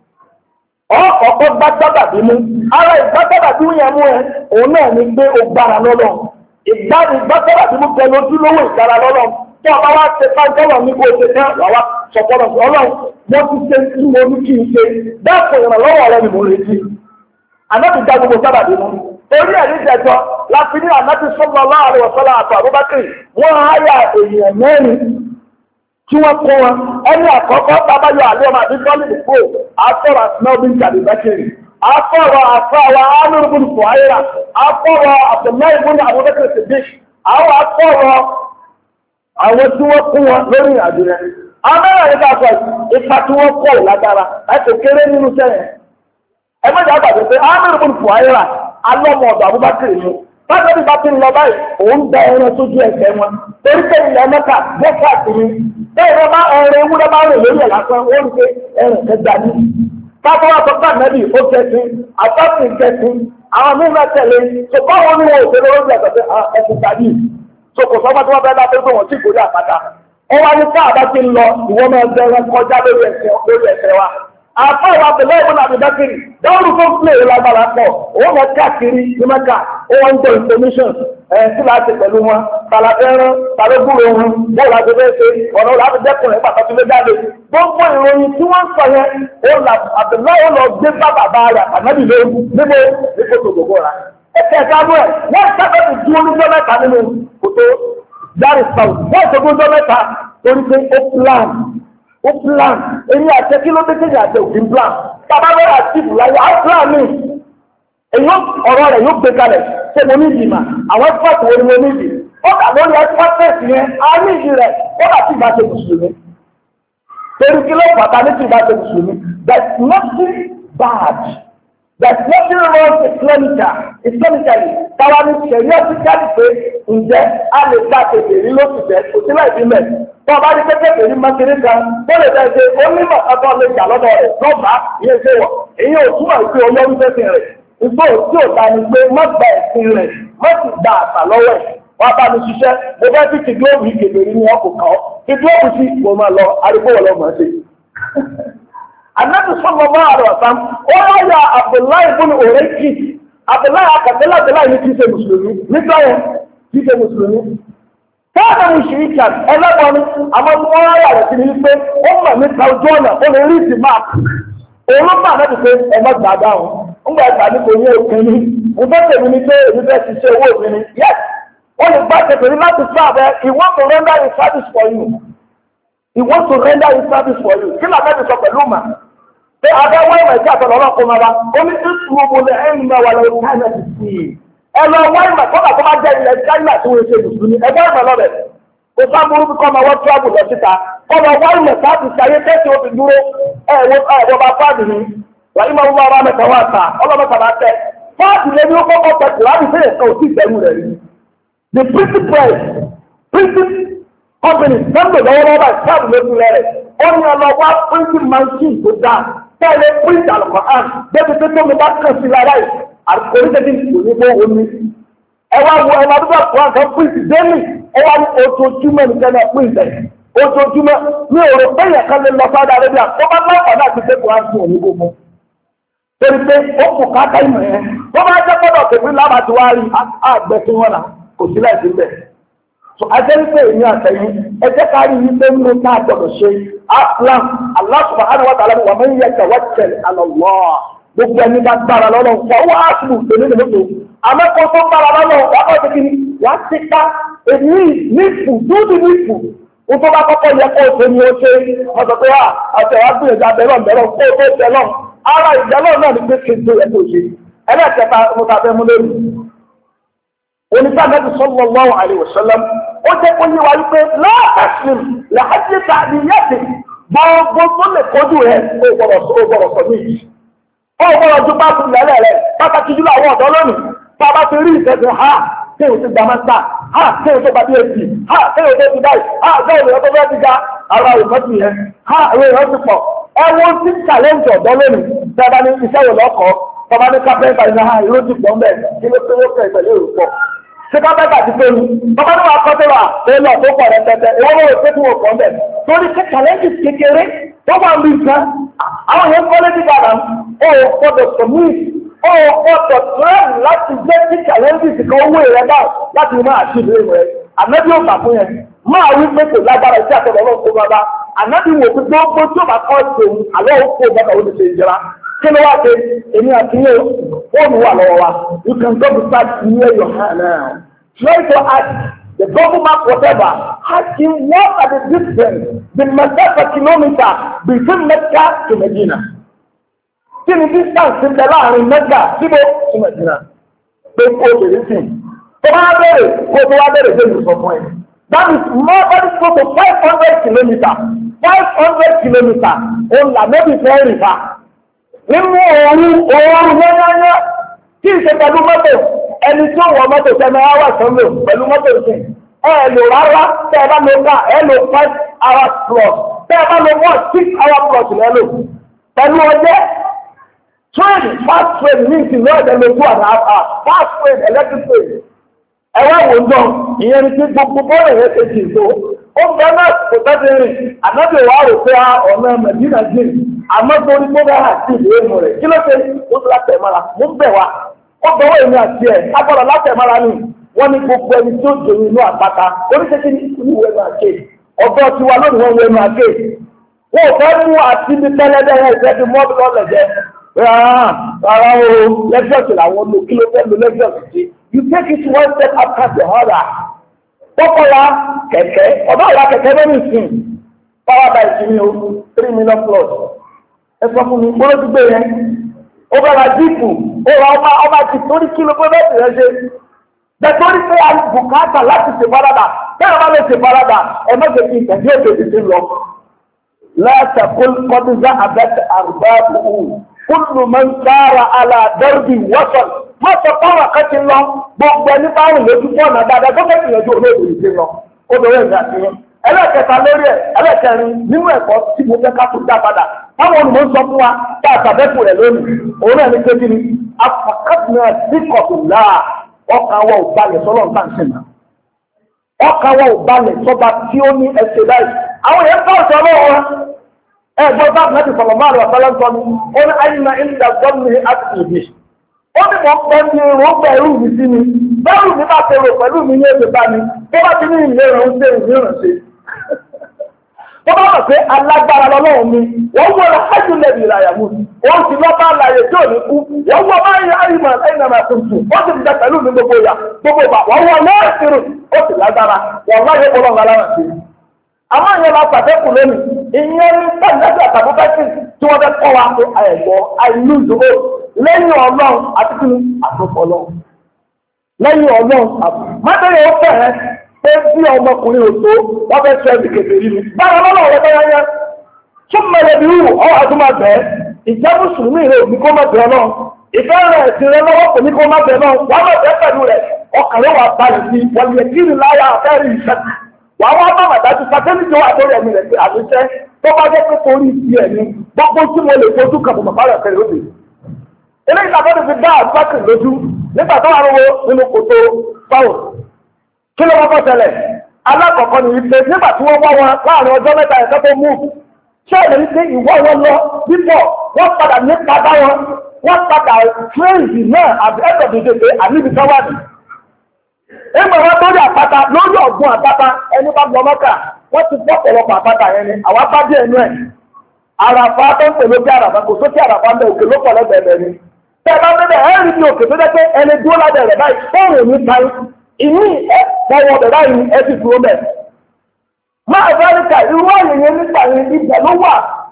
ọkọ̀ bá sábà tí mú ara ìgbà sábà tí wọ́n yẹn mú ẹ òun náà ní pé ó gbára lọ́nà. ìgbà sábà tí mú kẹ lójúlówó ìdára lọ́nà tí ọba wa ṣe fáńtọ́lọ̀ ní kó ṣe tán wà wá sọ̀pọ̀lọ̀ sí ọlọ́run mo ti ṣe tí mo ní kí n ṣe dáàpọ̀ ìrànlọ́wọ́ rẹ ni mo retí. ànábì dá gbogbo sábàbí mú orí ẹ̀rí jẹjọ láti ní ànábì sallallahu alaihi wasallam àtọ̀ Abubakar wọ́n háyà èèyàn mẹ́rin tí wọ́n kó wọn ẹni àkọ́kọ́ tábáyọ àlẹ́ ọmọ àbí bọ́ọ̀lì nìkó àfọ̀rọ̀ àtúnáwó jàdé bẹ́kẹ̀rì àfọ̀rọ̀ àfọ̀rọ̀ Amir ibn Fuhaira àfọ̀rọ̀ Abdullahi ibn Abubakar Siddiq àwọn àfọ̀rọ̀ àwọn tí wọ́n kún wọn lórí ìrìnàjò rẹ̀. Amẹ́rẹ̀ nígbà sọ ipa tí wọ́n kọ̀ lágbára láti kéré nínú sẹ́yìn. Ẹ má jà gbàgbé pé Amẹ́rẹ̀ bó fò ayéra alọ́mọ ọ̀dọ̀ Abubakar ni. Bákan bí bá ti ń lọ báyìí, òun da ẹran sójú ẹsẹ̀ wọn. Torí pé ilẹ̀ mẹ́ta bọ́sà sí ni. Bẹ́ẹ̀ ni bá ẹran ewúrẹ́ bá rìn lórí ẹ̀ lásán, ó ń pe ẹran kẹta ní. Káfọ́ wa sọ pé àmẹ́bí ó kẹsí, àtọ́sìn kẹsí, àwọn mímọ́ tẹ̀lé, ṣùgbọ́n wọn ní wọn ò tẹ́lẹ̀ oúnjẹ àtọ̀tẹ̀ ẹ̀sìn tàbí. Sọkò sọ́gbà tí wọ́n fẹ́ dá pé wọ́n ti gòrí àpáta. Ó wá ní káàbá ti ń lọ ìwọ́n máa bẹ̀rẹ̀ kọjá lórí ẹsẹ̀ wa. Àpá ìwà Abdullahi ibn Abi Bakr dáwọ́rù tó ń pè é lágbára pọ̀. Òun máa káàkiri ní Mẹ́kà. Ó wọ́n ń gbọ́ information sí láti pẹ̀lú wọn. Tàlàfẹ́rán, tàlógúrò wọn, bọ́ọ̀lù láti fẹ́ ṣe, ọ̀nà láti dẹ́kun rẹ̀ pàtàkì lé jáde. Gbogbo ìròyìn tí wọ́n ń sọ yẹn, Abdullahi lọ gbé bá bàbá rẹ̀ àtànábì lórí níbo ní kòtò gbogbo rà. Ẹ̀kẹ́ ìdáná ẹ̀ wọ́n sábẹ́ ti dúró níjọ́ mẹ́ta nínú kòtò dárí south wọ́n ṣe gbójọ́ mẹ́ta torí pé ó plan èyí àti kí ló dé kéde àti òfin plan bàbá bẹ́ẹ̀ àtìfù láyé á plan mi èyí ọ̀rọ̀ rẹ̀ yóò gbé kalẹ̀ ṣé mo ní ìdìmọ̀ àwọn expert wo ni mo ní ìdì ó dà lórí expert yẹn á ní ìdí rẹ̀ ó dà tí ìbá ṣe mùsùlùmí torí kí ló pàtà ní tí ìbá ṣe mùsùlùmí there is nothing bad. There's nothing wrong Islamically. Táwa ní ṣẹ̀yìn ọ́fíìsì pé ǹjẹ́ a lè ta kèfèrí lóṣìṣẹ́ kò sí láì bímẹ. Tó o bá rí pé kèfèrí mákèrè kan, tó lè tẹ̀ ṣe onímọ̀ ọ̀tọ̀ lè jà lọ́dọ̀ rẹ̀ lọ́gbà ìyẹn ṣe wọ̀. Èyí ò túmọ̀ sí olórí fẹ́sìn rẹ̀. Ìgbó tí ò ta ni pé má gba ẹ̀sìn rẹ̀, má sì gba àṣà lọ́wọ́ ẹ̀. Wọ́n bá mi ṣiṣẹ́, mo fẹ́ fi kìdúróòbù kèfèrí ní ọkọ̀ kan. Kìdúróòbù sí kò máa lọ, arígbó wọ̀ lọ́mọ ṣe. Ànábì sallallahu alaihi wasallam ó yá Abdullahi ibn Urayqit Abdullahi akàtẹ́lá Abdullahi ní kí ṣe mùsùlùmí nígbà yẹn kí ṣe mùsùlùmí. Káàdà ní ṣì í kà ẹlẹ́gbọ́n ni àmọ́ tí wọ́n ráyà rẹ̀ sí ni wípé ó mọ̀ nípa ojú ọ̀nà ó lè rí ìsìn máa. Òun ló bá ànábì pé ẹ̀mọ́ gbà dáhùn. Ńgbà ìgbà ní kò ní òkun ní. Mo fẹ́ tèmi ní pé èmi fẹ́ ṣiṣẹ́ owó mi ni. Yes, ó lè gbá tẹ̀tẹ̀rí láti fún àbẹ he want to render his service for you. He wants to render his service for you. Kí làbẹ́ mi sọ pẹ̀lú mà? Ṣé adáwọ̀ ìmọ̀ ìjà àtọ̀lọ́ ọlọ́kọ máa bá? Ó ní ìṣòro lè ẹ̀yìn náà wà lọ́wọ́ China ti sí i. Ẹ lọ wọ́n ìmọ̀ kọ́kà tó máa jẹ́ ilẹ̀ China tí wọ́n ṣe mùsùlùmí. Ẹ gbọ́ ìmọ̀ lọ́bẹ̀. Kò sábúrú bí kọ́ máa wọ́n tíráàbù lọ síta. Kọ́ lọ wọ́n ìmọ̀ sáàtì ṣayé tẹ́sí ó fi dúró. Ẹ̀wọ̀ bá fáàdì ni. Wàyí máa ń wá ara mẹ́ta wá ta. Ọlọ́mọta bá tẹ. Fáàdì lé ní ó kọ́kọ́ tẹ Kùránì sí ẹ̀ka òsì ìbẹ̀rù rẹ̀ rí. The principal company sẹ́ńdò lọ́wọ́lọ́wọ́ bá ṣáàbù lójú rẹ̀. Ó ní ọlọ́wọ́ printing machine tó dáa. Tẹ́lẹ̀ print Al-Qur'an débi tó tóbi bá kàn sí lára yìí. Àkòríṣẹ́bí kò ní bó omi. Ẹ wá wo ẹ máa dúpọ̀ Quran kan print daily. Ẹ wá ní ojoojúmọ́ nìkan náà print ẹ̀. Ojoojúmọ́ ní òrò péyàn kan lè lọ Saudi Arabia tó bá lọ́pàá náà ti dé Quran fún òní gbogbo. Torí pé ó kò káàkà ìmọ̀ yẹn. Tó bá jẹ́ gbọ́dọ̀ pèpè lábàtí wá rí àgbẹ̀sìn wọn náà kò sí láì sí bẹ́ẹ̀. So ajẹ́rìí èyí àtẹ̀yìn ẹjẹ́ kárí yìí pé nínú ká gbọ́dọ̀ ṣe aflam Allah subhanahu wa ta'ala wa man yatawakkal ala Allah gbogbo ẹni bá gbára lọ́nà wà wá àṣùlù tèmi ní mọ́tò àmẹ́kọ̀ọ́ tó gbára lọ́nà wà á ti kiri wà á ti ká èmi nífù dúdú nífù wọ́n tó bá kọ́kọ́ yẹ kó o ṣe ni o ṣe ọ̀sọ̀ tó wà àti ẹ̀wá gbìyànjú abẹ́rọ̀ bẹ̀rọ̀ kó o tó tẹ̀ lọ́n ara ìjẹ́lọ́ náà ni pé kí n tó yẹ kó o ṣe ẹlẹ́kẹta mo ta fẹ́ mú lórí onígbàgbẹ́bí sallallahu alaihi wasallam ó jẹ́ kó yé wa wípé láàkàṣìm làájì tàbí yẹ́sì gbogbo tó lè kojú rẹ̀ ó gbọ́dọ̀ sọ ní ìyí ó gbọ́dọ̀ tó bá fún lẹ́lẹ̀ rẹ̀ pàtàkì jùlọ àwọn ọ̀dọ́ lónìí tá a bá ti rí ìṣẹ́gun ha kí o ti gba mẹ́ta ha kí o tó bá bí èsì ha kí o tó ti báyìí ha bẹ́ẹ̀ ni ọtọ́ bẹ́ẹ̀ ti ga ara ìmọ̀tì yẹn ha àwọn èèyàn ti pọ̀ ẹwọ́n ti challenge ọ̀dọ́ lónìí tẹ́lá ní iṣẹ́ wò lọ́kọ̀ọ́ tọ́ba ní kápẹ́ńtà ní ha ìlú ti pọ̀ ń bẹ̀ kí ló kẹ́ ìpẹ̀lẹ́ òrùn pọ̀ ṣé kápẹ́ńtà ti pé mi tọ́ba ní wàá kọ́tẹ́ wà pé lọ tó pọ̀ rẹpẹtẹ ìwọ́n ló pé tí wọ́n pọ̀ ń bẹ̀ torí kí challenge kékeré tó máa ń bí nǹkan àwọn yẹn kọ́lé ti dàgbà ó gbọ́dọ̀ submit ó gbọ́dọ̀ tẹ́lẹ̀ láti jẹ́ kí challenge kan owó rẹ̀ bá láti máa àṣìlè rẹ̀ ànábì ò gbà fún yẹn máa wí pé kò lágbára iṣẹ́ àtọ̀dọ̀ ọlọ́run tó bá bá ànábì wò pé gbogbo tí ó bá kọ́ ìṣòwò àlọ́ òkú bọ́tà ó lè ṣe ìjọra kí ló wá ṣe èmi àti yẹn fóònù wà lọ́wọ́ wa you can go beside near your hand now try to ask the government whatever ask him what are the distance the Masafa kilometer between Mecca to Medina kí ni distance ti bẹ láàrin Mecca síbò sí Medina pé kó o bèrè sí tó bá bẹ̀rẹ̀ kó o tó wá bẹ̀rẹ̀ dé ìsọ fún ẹ that is more than close to 500 kilometers 500 kilometers òun là mẹ́bí fẹ́ rìn fa nínú òórùn yányányá tí ìṣe pẹ̀lú mọ́tò ẹni tí ó wọ mọ́tò tẹ́mẹ́ áwà sọ́lò pẹ̀lú mọ́tò ìsìn lò rárá tẹ́ ẹ bá lo ká lò 5 hours plus tẹ́ ẹ bá lo 6 hours plus lẹ́lò pẹ̀lú ọjẹ́ train fast train ní ìsìn náà ẹ̀dẹ̀ lo 2.5 hours fast train electric train ẹwà wò ń dán ìyẹn ní tí gbogbo bọ́ọ̀lù yẹn ṣe jì tó ó bẹ́ẹ̀ náà kò tẹ́tẹ́ rìn ànábì wà rò pé ọ̀nà Mẹ̀dínà jìn àmọ́ torí tó bá àti ìwé mu rẹ̀ kí ló ṣe ó ti látẹ̀ mọ́ra mo ń bẹ̀ wá ó bẹ̀wọ̀ èmi àti ẹ̀ agbọ́dọ̀ látẹ̀ mọ́ra ni wọ́n ní gbogbo ẹni tó jòyìn inú àpáta oníṣẹ́kí ní ìwé ẹnu àké ọ̀dọ́ ti wá lónìí wọ́n wọ ẹnu àké wọ́n ò fẹ́ mú àti ibi tẹ́lẹ́dẹ́ wọn ò fẹ́ fi mọ́bí lọ́lẹ̀ jẹ́ rárá o lẹ́jọ́sì làwọn lò kí ló fẹ́ lo lẹ́jọ́sì sí you take it one step after the other pọ́pọ́lá kẹ̀kẹ́ ọ̀dọ́ ìyá kẹ̀kẹ́ lónìí sìn power by ìsinmi o 3 million plus ẹ sọ fún mi gbọ́dọ̀ ti gbé yẹn ó bá ra jíìpù ó ra ọba ti torí kí ló pé bẹ́ẹ̀ tẹ̀lé ṣe bẹ́ẹ̀ torí pé a bùkátà láti ṣe farada bẹ́ẹ̀ bá lè ṣe farada ẹ má jẹ́ kí ìtẹ̀jú èdè ti ti lọ. látàkùn kọ́dúnzá àbẹ́tẹ̀ àrùbáàbù kúlù máa ń sára aládọ́rùbì wọ́sọ̀n má sọ fáwọn akẹ́kẹ́ lọ gbogbo ẹni bá rìn lójú fọ́ọ̀nà dáadáa tó fẹ́ tìyànjú olóògbé ìṣe lọ ó bẹ̀rẹ̀ ìgbà sí yẹn ẹlẹ́kẹta lórí ẹ̀ ẹlẹ́kẹrin nínú ẹ̀kọ́ tí mo fẹ́ ká tó dá padà táwọn olùmọ̀ ń sọ fún wa tá a tàbẹ́kù rẹ̀ lónìí òun náà ní kéjì ni afọ̀kàtúnà síkọ̀tù láà ọkàn wa ò balẹ̀ sọ́lọ́ nǹkan ṣe nà ọkàn wa ò balẹ̀ sọ́ba tí ó ní ẹsẹ̀ báyìí àwọn yẹn bá ọ̀sẹ̀ ọlọ́wọ́ wa ẹ̀gbọ́n bá nàbì sọ̀rọ̀ máa lọ sọ́lọ́ sọ́ni ó ní àyìnbá ìlà gbọ́mí àti ìbí ó ní mọ̀ pẹ́ ní irun pẹ̀lú mi sí mi bẹ́ẹ̀rù mi bá ṣe rò pẹ̀lú mi ní èdè bá mi tó bá ti ní ìlera ń ṣe ìrìnrìn ṣe tó bá wà pé alágbára lọ́lọ́run mi wọ́n wọ́n lọ ájú lẹ́bi ìlàyàmú wọ́n sì lọ́ bá láyé tí ò ní kú wọ́n wọ́n máa ń yẹ àyìnbá ẹ̀yìnbá máa tuntun wọ́n sì ti jẹ pẹ̀lú mi gbogbo ìyà gbogbo ìgbà wọ́n wọ́n lẹ́ẹ̀kiri ó sì lágbára wọ́n láyé kọ́ lọ́wọ́ alára sí i. àmọ́ ìyẹn la pàtẹ́kù lónìí ìyẹn ní pẹ̀lẹ́sì àtàkùnkẹ́sì tí wọ́n fẹ́ kọ́ wa pé àìgbọ́ àìlúzòó lẹ́yìn ọlọ́run àti kí ni àtúntò ọlọ́run lẹ́yìn ọlọ́run mọ́tẹ́rẹ́ ó fẹ̀rẹ̀ pé bí ọmọkùnrin òtó wọ́n fẹ́ sọ ẹbí kékeré ni bára lọ́wọ́ rẹ̀ bẹ́ẹ̀ yẹn tún mẹ́rẹ̀ bí wù ọ́ àtúmọ̀ bẹ́ẹ̀ ìjẹ́ mùsùlùmí rẹ̀ òbí kó má bẹ́ẹ̀ náà ìfẹ́ rẹ̀ sí rẹ̀ lọ́wọ́ kò ní kó má bẹ́ẹ̀ náà wọ́n mọ̀ bẹ́ẹ̀ pẹ̀lú rẹ̀ ọkàn rẹ̀ wà balẹ̀ sí wọ́n yẹ kí ni láyà fẹ́ẹ̀rì ìṣẹ́ wà wá bá màdájú pàtẹ́lì tó wà lórí ẹ̀mí rẹ̀ pé àṣìṣe tó bá jẹ́ pé torí ìdí ẹ̀mí gbogbo tí mo lè fojú kàn fún bàbá rẹ̀ fẹ́rẹ̀ lóde eléyìí tàbí ti fi dá àgbákì lójú nígbà tó wà lówó nínú kòtò fáwọn kí ló kọ́kọ́ ṣẹlẹ̀ alákọ̀ọ́kọ́ ni wípé nígbà tí wọ́n wá wọn láàrin ọjọ́ mẹ́ta ẹ̀kọ́ tó mú ṣé ẹ̀rẹ́ wípé ìwọ́ wọn lọ bíbọ̀ wọ́n padà nípa bá wọn wọ́n padà tírèǹdì náà àbí ẹ̀tọ́ tó dé àníbi káwádìí. ìgbà wọn tó rí àpáta lórí ọ̀gbun àpáta ẹni bá gbọ́ mọ́kà wọ́n ti gbọ́ pọ̀lọpọ̀ àpáta yẹn ni àwa bá dé ẹnu ẹ̀ àràfà tó ń pè lókè àràfà kò sókè àràfà ń bẹ òkè ló pọ̀ lẹ́gbẹ̀ẹ́ ni tẹ́ bá bẹ́ẹ̀ ẹ̀ rí bí òkè tó jẹ́ pé ẹni dúró lábẹ́ rẹ̀ báyìí fóònù ní táyì ìní ẹ̀fọwọ́ bẹ̀rẹ̀ báyìí ẹ ti dúró mẹ́. máa bẹ́ẹ̀ríkà irú àyẹ̀yẹ nígbà yẹn ibẹ̀ ló wà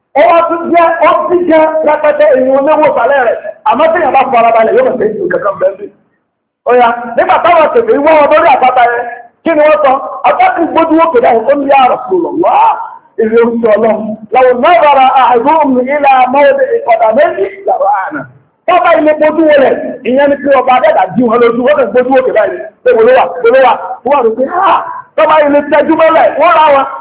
ó wá tún jẹ́ ó ti jẹ́ rẹpẹtẹ èyí olówó sálẹ̀ rẹ̀ àmọ́ tí yàrá fara balẹ̀ yóò mọ̀ pé nǹkan bẹ́ẹ̀ bí. ó yá nígbà táwọn tètè wọ́n wọn lórí àpáta yẹn kí ni wọ́n sọ àtàkùn gbójú wókè báyìí ó ní yá Rasulullah èrè oṣù ọlọ́run làwọn náà àhùrùm ilà mọ́wọ́dé ìkọ̀dà méjì làwọn àná. tọ́ba ilé gbójú wọlé ìyẹn ni pé ọba adẹ́dà jí wọn lójú wọ́n kàn gbójú wókè báyìí pé wọlé wà wọ́n rò pé tọ́ba ilé tẹ́jú mọ́lẹ̀ wọ́n ra wọn.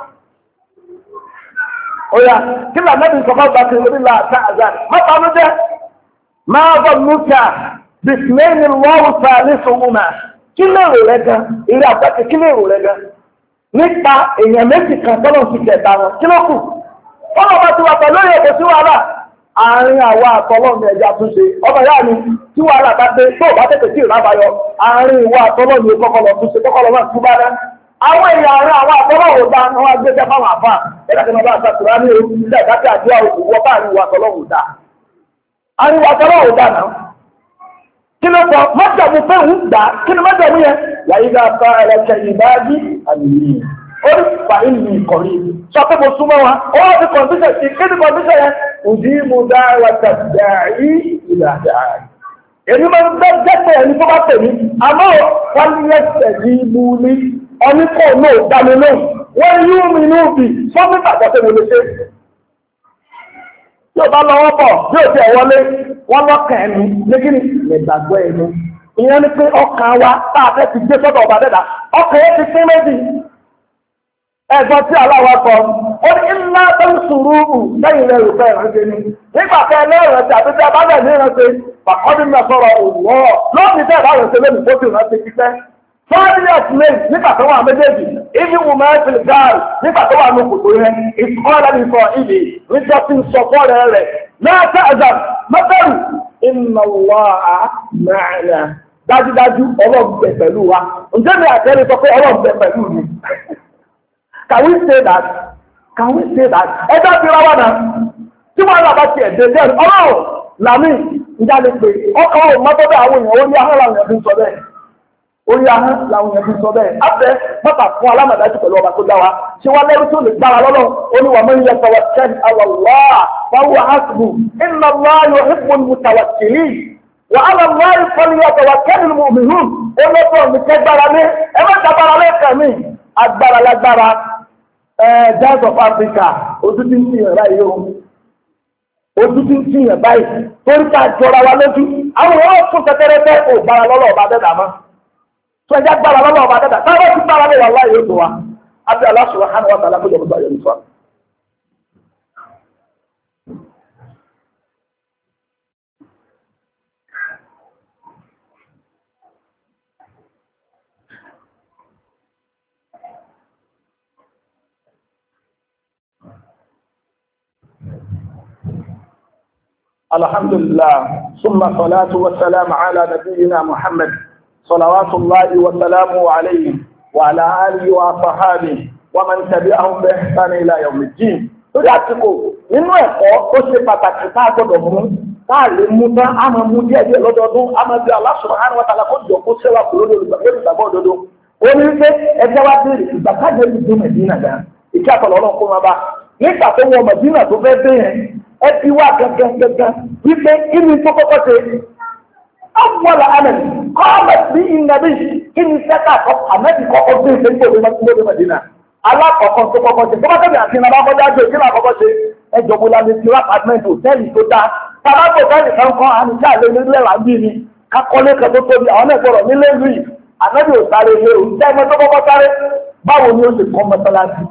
Oya, kí ló Ànábì sọ̀kọ́ gba ti orí la ta àzán? Mọ́ta ló jẹ́, máa bọ̀ lùkà, bìsìmẹ́ni lọ́wọ́ sa ní sọ́wọ́mà. Kí lè rò rẹ̀ gan? Ìrì àgbàkẹ́ kí lè rò rẹ̀ gan? Nípa èèyàn méjì kan tọ́lọ̀ fi kẹta wọn, kí ló kù? Fọ́nà bá ti wà pẹ̀lú èèyàn kò sí wàhálà. Àárín àwa àtọ́lọ́ ni ẹja tún ṣe. Ọmọ ìyá mi tí wàhálà bá dé tó bá tètè sí ìrábàyọ. Àárín ìwà àtọ́lọ́ ni kọ́kọ́ lọ tún ṣe kọ́kọ́ lọ náà tún bá dá. Àwọn èèyàn àárín àwọn àtọ́lọ́wò dá àwọn agbẹ́jẹ́ fáwọn àfà ẹ̀dàkẹ́ bá àtàkùrá ní orí ilẹ̀ ìdájẹ́ àdúrà òwúwọ́ bá àríwá àtọ́lọ́wò dá. Àríwá àtọ́lọ́wò dá náà. Kí ló sọ mọ́jọ̀mú pé ń gbà kí ni mọ́jọ̀mú yẹn? Yàyíká sọ ẹlẹ́kẹ̀ ìbáàgí àmì orí ìfà ìlú ìkọ̀rí. Sọ pé mo súnmọ́ wa, ó wá ní kọ̀ǹdíṣẹ̀ sí kí ni kọ̀ǹdíṣẹ̀ yẹn? Òdì mo dá wa tàbí ìlà dáa. Èmi máa ń gbẹ́ jẹ́pẹ̀ ẹni tó bá tẹ̀mí, àmọ́ wọ́n ní ẹsẹ̀ ní ibú ní oníkọ̀ náà dámi náà wọ́n yú mi ní òbí fún ìgbàgbọ́ tó mo lè ṣe. Tí o bá lọ́wọ́ bọ̀ bí o ti ẹ̀wọlé wọ́n lọ́kàn ẹnu lẹ́gìrì ìgbàgbọ́ ẹnu. Ìyẹn ni pé ọkàn wa tá a fẹ́ ti gbé sọ́dọ̀ ọba dẹ́dà ọkàn yẹn ti pín méjì. Ẹ̀gbọ́n tí aláwa sọ ó ní ńlá tó ń sùúrù lẹ́yìn rẹ̀ rò fẹ́ ìránṣẹ́ ni. Nígbà tẹ ẹlẹ́rìí àti tí a bá bẹ̀ ní ìránṣẹ́ pàkọ́dé náà sọ̀rọ̀ òwúrọ̀ lọ́ọ̀dì tẹ̀ bá ìránṣẹ́ lónìí tó ti ìránṣẹ́ kíkẹ́. Fáàlì ẹ̀sìnlẹ̀ nígbà tó wà méjèèjì, ibi wù máa ń fi gáàrì nígbà tó wà ní kòtò yẹn, ìsọ́lá ní sọ ìdè, níjọ́ tí ń sọ fọ́ọ̀rẹ́ rẹ̀. Láti ẹ̀zà mọ́tẹ́rù, inna Allaha ma'ana. Dájúdájú Ọlọ́run bẹ pẹ̀lú wa. Ǹjẹ́ mi àtẹ́rẹ́ sọ pé Ọlọ́run bẹ pẹ̀lú mi? Can we say that? Can we say that? Ẹjọ́ ti ra wà náà. Tí wọ́n rà bá ti ẹ̀dẹ̀ dẹ́ Ọlọ́run làmì ìjà lè pè ọkọ̀ òun mọ́tọ́bẹ̀ àwọn èèyàn ó ní ahọ́n làwọn èèyàn fi ń sọ bẹ́ẹ̀. Orí ahọ́n làwọn èèyàn fi sọ bẹ́ẹ̀. Afẹ́ mọ́ta fún alámọ̀dájú pẹ̀lú ọba tó dá wa. Ṣé wá lẹ́rú tí ó lè gbára lọ́lọ́? Olúwa man yatawakkal ala Allah fa huwa hasbuh. Inna Allaha yuhibbul mutawakkilin. Wa ala Allahi falyatawakkalil mu'minun. Ó lọ́tọ̀ ní kẹgbára lé. Ẹ má gbàgbára lẹ́ẹ̀kan mi. Agbára lágbára. Giants of Africa. Ojú ti ń tiyàn báyìí o. Ojú ti ń tiyàn báyìí. Torí ká jọra wa lójú. Àwọn èèyàn fún tẹ́tẹ́rẹ́tẹ́ ò gbára lọ́lọ́ ọba dẹ́dà mọ́. Sọjá gbára lọ́wọ́ ọba dẹ́dà táwọn ti gbára lọ́wọ́ aláì yóò tó wa àti Allah subhanahu wa ta'ala kó jẹ́ gbogbo ayọ̀ nìkan. Alhamdulillah, summa salatu wa salam ala nabiyyina Muhammad. صلوات الله وسلامه عليه وعلى آله وصحابه ومن تبعهم بإحسان إلى يوم الدين. Lórí àsìkò nínú ẹ̀kọ́ tó ṣe pàtàkì tá a gbọ́dọ̀ mú tá a lè mú tán á máa mú díẹ̀ díẹ̀ lọ́dọọdún á máa bí Allah subhanahu wa ta'ala kó jọ kó ṣẹ́wà kúrò lórí ìgbàgbọ́ òdodo. Ó ní wípé ẹgbẹ́ wa béèrè ìgbà kájọ ní ìdó Mẹ̀dínà gan. Ìkí àtọ̀lọ́ ọlọ́run kó máa bá. Nígbà tó wọ Mẹ̀dínà tó fẹ́ dé yẹn ẹ ti wá gẹ́gẹ́ wípé kí ni tó kọ́kọ́ ṣe. أول عمل قامت به النبي إن سكت النبي قال في سيدنا المدينة الله قال سكت كما تبي أكيد ما بقول ده كذا بقول شيء الجمهور اللي ترى apartment hotel كذا ترى hotel كم كم أنا جالس نقول لعندي kakọ́lé kan tó tóbi àwọn ẹ̀gbọ́rọ̀ nílé ìlú yìí ànábì ò sáré ilé o jẹ́ ẹgbẹ́ tó kọ́kọ́ sáré báwo ni ó ṣe kọ́ mọ́sálásí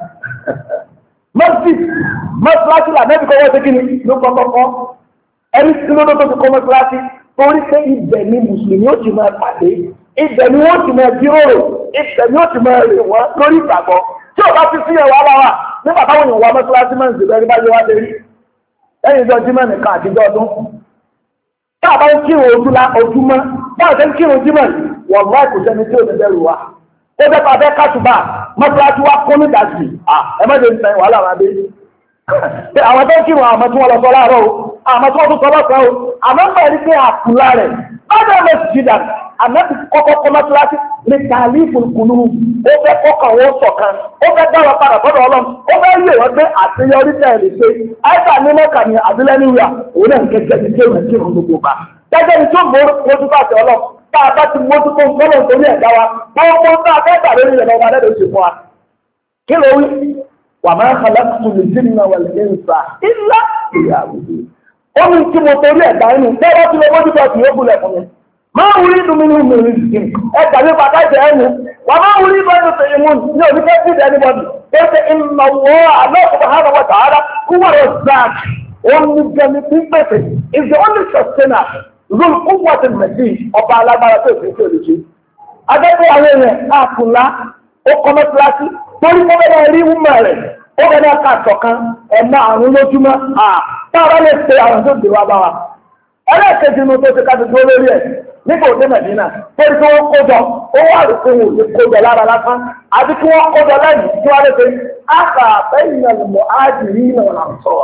mọ́sálásí lànàbì kọ́kọ́ ṣe kí ni ló kọ́kọ́ kọ́ ẹni tí ló tó ti kọ́ mọ́sálásí torí pé ibẹ̀ ni mùsùlùmí ó ti máa pàdé ibẹ̀ ni wọ́n ti máa jíròrò ibẹ̀ ni ó ti máa rè wọ́n lórí ìgbàgbọ́ tí ò bá ti sí ẹ̀wà láwà nígbà táwọn èèyàn wà mọ́sálásí máa ń ṣe bẹ́ẹ̀ bá yẹ wá lérí lẹ́yìn ìjọ jímọ̀ nìkan àtijọ́ ọdún tá a bá ń kírun ojúmọ́ báwo ṣe ń kírun jímọ̀ wọ́n láì kò sẹ́ni tí ò ní bẹ̀rù wa ó fẹ́ pa fẹ́ kásùbà mọ́sálásí wa kó níta sí ẹ má lè sẹ́yìn wàhálà wa dé àwọn tó ń kírun àmọ́ tí wọ́n lọ sọ láàárọ̀ o àmọ́ tí wọ́n tún sọ lọ́sàn-án o àmọ́ ń bẹ̀rẹ̀ pé àkùlá rẹ̀ bájọ́ lọ sí jìdà àmọ́tí kọ́kọ́ kọ́mọ́tíláṣí ní tàlífù kùnú ó fẹ́ kọ́kọ́ wọn ṣọ̀kan ó fẹ́ dára padà fọ́dọ̀ ọlọ́run ó fẹ́ yè wọ́n pé àṣeyọrí tẹ̀lé pé àìsà ní mọ́kà ní àbílẹ́níwìà òun náà kẹ́kẹ́ ti kéwòn kí òun gbogbo bá gẹ́gẹ́ ní tó mójú bá ti ọlọ́run tá a bá ti mójú tó ń gbọ́dọ̀ torí ẹ̀dá wa gbogbo tá a fẹ́ gbà lórí ìrẹ̀lẹ̀ ọba lẹ́dọ̀ sí fún wa kí ló wí wà máa ń khalaqtu al-jinna wal-insa illa liya'budun ó ní tí mo torí ẹ̀dá inú tẹ́wọ́ tí mo mójú tó ti yóò gúnlẹ̀ fún mi máa ń rí dùn mí ní ìmìrì ìsìn ẹgbà ní bàtà ìjẹ ẹnu wà máa ń rí bẹ́ẹ̀ tó ìmú ní oníkẹ́ sí anybody ó ṣe ìmọ̀ wọ́ Allah subhanahu wa ta'ala huwa razzaq òun ní gẹ̀mí tí pèsè is the only sustainer zul quwwatil matin ọba alágbára tó ìfẹ́ sí olùṣe. adẹ́kọ̀ àwọn èèyàn àkùnlá ó kọ́ mọ́tíláṣí torí kọ́ bẹ́ẹ̀ rí wúmọ̀ rẹ̀ ó bẹ́ẹ̀ ká àtọ̀kan ẹ̀mọ àrùn lójúmọ́ táwọn lè ṣe àwọn tó dé wá bá wa. ẹlẹ́ẹ̀kejì inú tó ti ká ti dúró lórí ẹ̀ nígbà òde mẹ̀dínà torí tí wọ́n kó jọ ó wà lóko wò lè kó jọ lára lásán àti kí wọ́n kó jọ lẹ́yìn tí wọ́n lè pe àkà bẹ́yìn ẹ̀lùmọ̀ ájìrí ìlànà sọ̀rọ̀.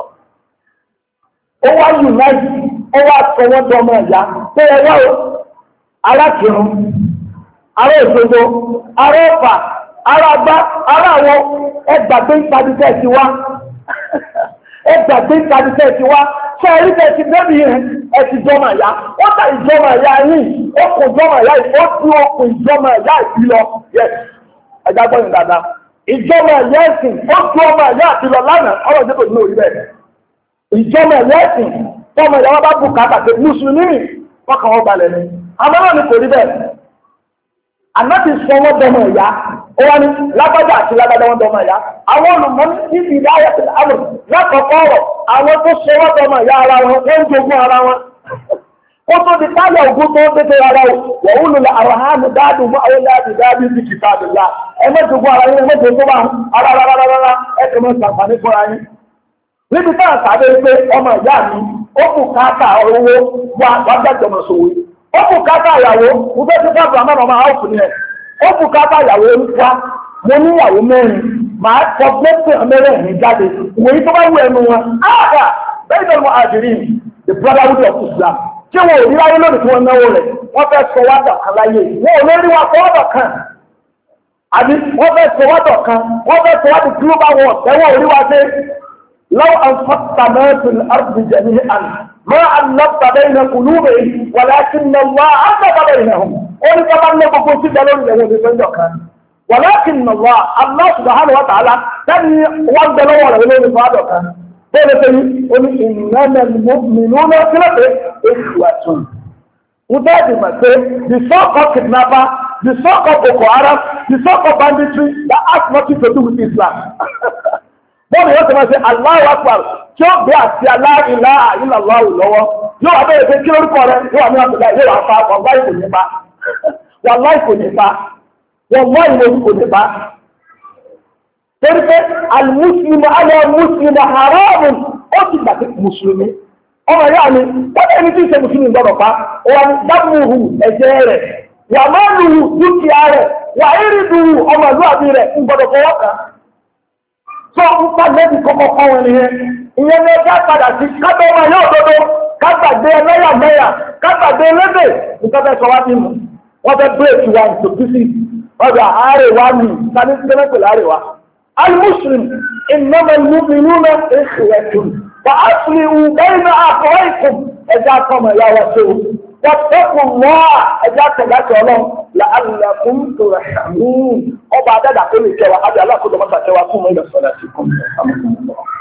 ó wá unite ó wá sọ wọ́n jọ ọmọ ìyá pé ẹ wá o alákìrún ará òṣogbo ará ọ̀fà ará agbá ará àwọn ẹgbàgbé ìpadìsẹ́ ti wá ẹgbàgbé ìpadìsẹ́ ti wá ṣe ẹ̀rí tẹ̀ ti débi yẹn ẹ ti jọmọ ẹ̀yà ó ta ìjọmọ ẹ̀yà yìí ó kò jọmọ ẹ̀yà yìí ó tí ó kò ìjọmọ ẹ̀yà yìí lọ yẹ ẹ̀dá gbọ́yìn dáadáa ìjọmọ ẹ̀yà ẹ̀sìn ó tí ọmọ ẹ̀yà àti lọ lánàá ọ̀rọ̀ ìdíbò ní orí bẹ́ẹ̀ ìjọmọ ẹ̀yà ẹ̀sìn tọmọ ẹ̀yà wọn bá bù kàkà pé mùsùlùmí fọkàn wọn balẹ̀ ni àmọ́ náà ni kò rí bẹ́ẹ̀ ànábì sọ wọn dọmọ ẹ̀yà ó wá ní lágbájá àti lágbájá wọn dọmọ ẹ̀yá àwọn olùmọ̀ ní ibi ìdáyà ti àmọ̀ lákọ̀ọ́kọ́ ọ̀rọ̀ àwọn tó ṣe wọ́n dọmọ ẹ̀yá ara wọn wọ́n ń jogún ara wọn ó tó di táyà ògún tó ń tètè ara o wọ́n ń lulẹ̀ àrò hàmì dáàdùn mọ́ àwọn láti dáàbí bí kìtà àdìlá ẹ má jogún ara yín ẹ má jogún bá ara rárá ẹ kì í mọ́ sàǹfààní fúnra yín. níbi táà sáré pé ọmọ ìyá mi ó kù káàkà owó wá gbàgbọ́mọ̀ sòwò ó kù káàkà ìyàwó mo fẹ́ ti fẹ́ àbúrò àmọ́ àwọn òkú ni ẹ̀ ó kù káàkà ìyàwó wá mo ní ìyàwó mẹ́rin màá kọ gbẹ́sẹ̀ mẹ́rẹ̀ẹ̀rin jáde ìwòye tó bá wù ẹnu wọn áàdà bẹ́ẹ̀ ni wọ́n àdìrí the brotherhood of Islam tí wọn ò rí láyé lónìí tí wọ́n náwó rẹ̀ wọ́n fẹ́ sọ wá dọ̀kan láyé wọn ò lórí wa fọwọ́dọ̀ kan àbí wọ́n fẹ́ sọ wá dọ̀kan wọ́n fẹ́ sọ wá di global world ẹ̀wọ̀n ò rí wa dé lọ́wọ́ àǹfààní mẹ́tìl ardi jami'an ma allafta bayna qulubihim walakinna Allah allafa baynahum ó ní ká bá ń lọ gbogbo sí ìjà lórí ẹ̀wọ̀n òde sọ́jọ́ kan walakinna Allah subhanahu wa ta'ala tẹ́ni wọ́n gbẹ lọ́wọ́ rẹ̀ lórí fọ́dọ̀ kan bẹ́ẹ̀ pé ó ní innamal mu'minuna kílọ̀pẹ̀ ikhwatun. Wọ́n bẹ́ẹ̀ dì mọ̀ pé the so-called kidnapper, the so-called Boko Haram, the so-called banditry that has nothing to do with Islam. Bọ́ọ̀lù yóò ti máa ṣe Allahu Akbar tí ó gbé àti la ilaha illallah lọ́wọ́. Yóò wá bẹ́ẹ̀ pé kí lórúkọ rẹ̀ yóò wá ní àbùdá yóò wá fa wàláì kò ní pa. Wàláì kò ní pa. Wàláì kò ní pa. Torí pé al-muslimu ala muslimu haramun ó ti gbà pé mùsùlùmí. Ọmọ ìyá mi, wọ́n ní ẹni tí ń ṣe mùsùlùmí gbọ́dọ̀ pa. Wà ní dábùhù ẹ̀jẹ̀ rẹ̀, wà máa lùhù dúkìá rẹ̀, wà írídùhù ọmọ ìlú àbí rẹ̀ ń gbọ́dọ̀ fọwọ́ kàn. Sọ ń pa lẹ́bi kọ́kọ́ kọ́ wọn nìyẹn. Ìyẹn ni ẹja padà sí kábẹ́ ọmọ ìyá òdodo, kágbàgbé ẹlẹ́yàmẹ́yà, kágbàgbé ẹlẹ́dẹ̀ nǹkan fẹ́ sọ wá bí mu. Wọ́n fẹ́ bírèkì wa ní tòkísì. Ọjà àárẹ̀ wa mi, sani sẹ́mẹ́pẹ̀lẹ̀ àárẹ̀ wa. المسلم إنما المؤمنون إخوة فأصلحوا بين أخويكم إذا كما يا رسول واتقوا الله إذا تذكروا لعلكم ترحمون وبعد ذلك كل شيء وحد الله كل ما تشوفون إلى صلاتكم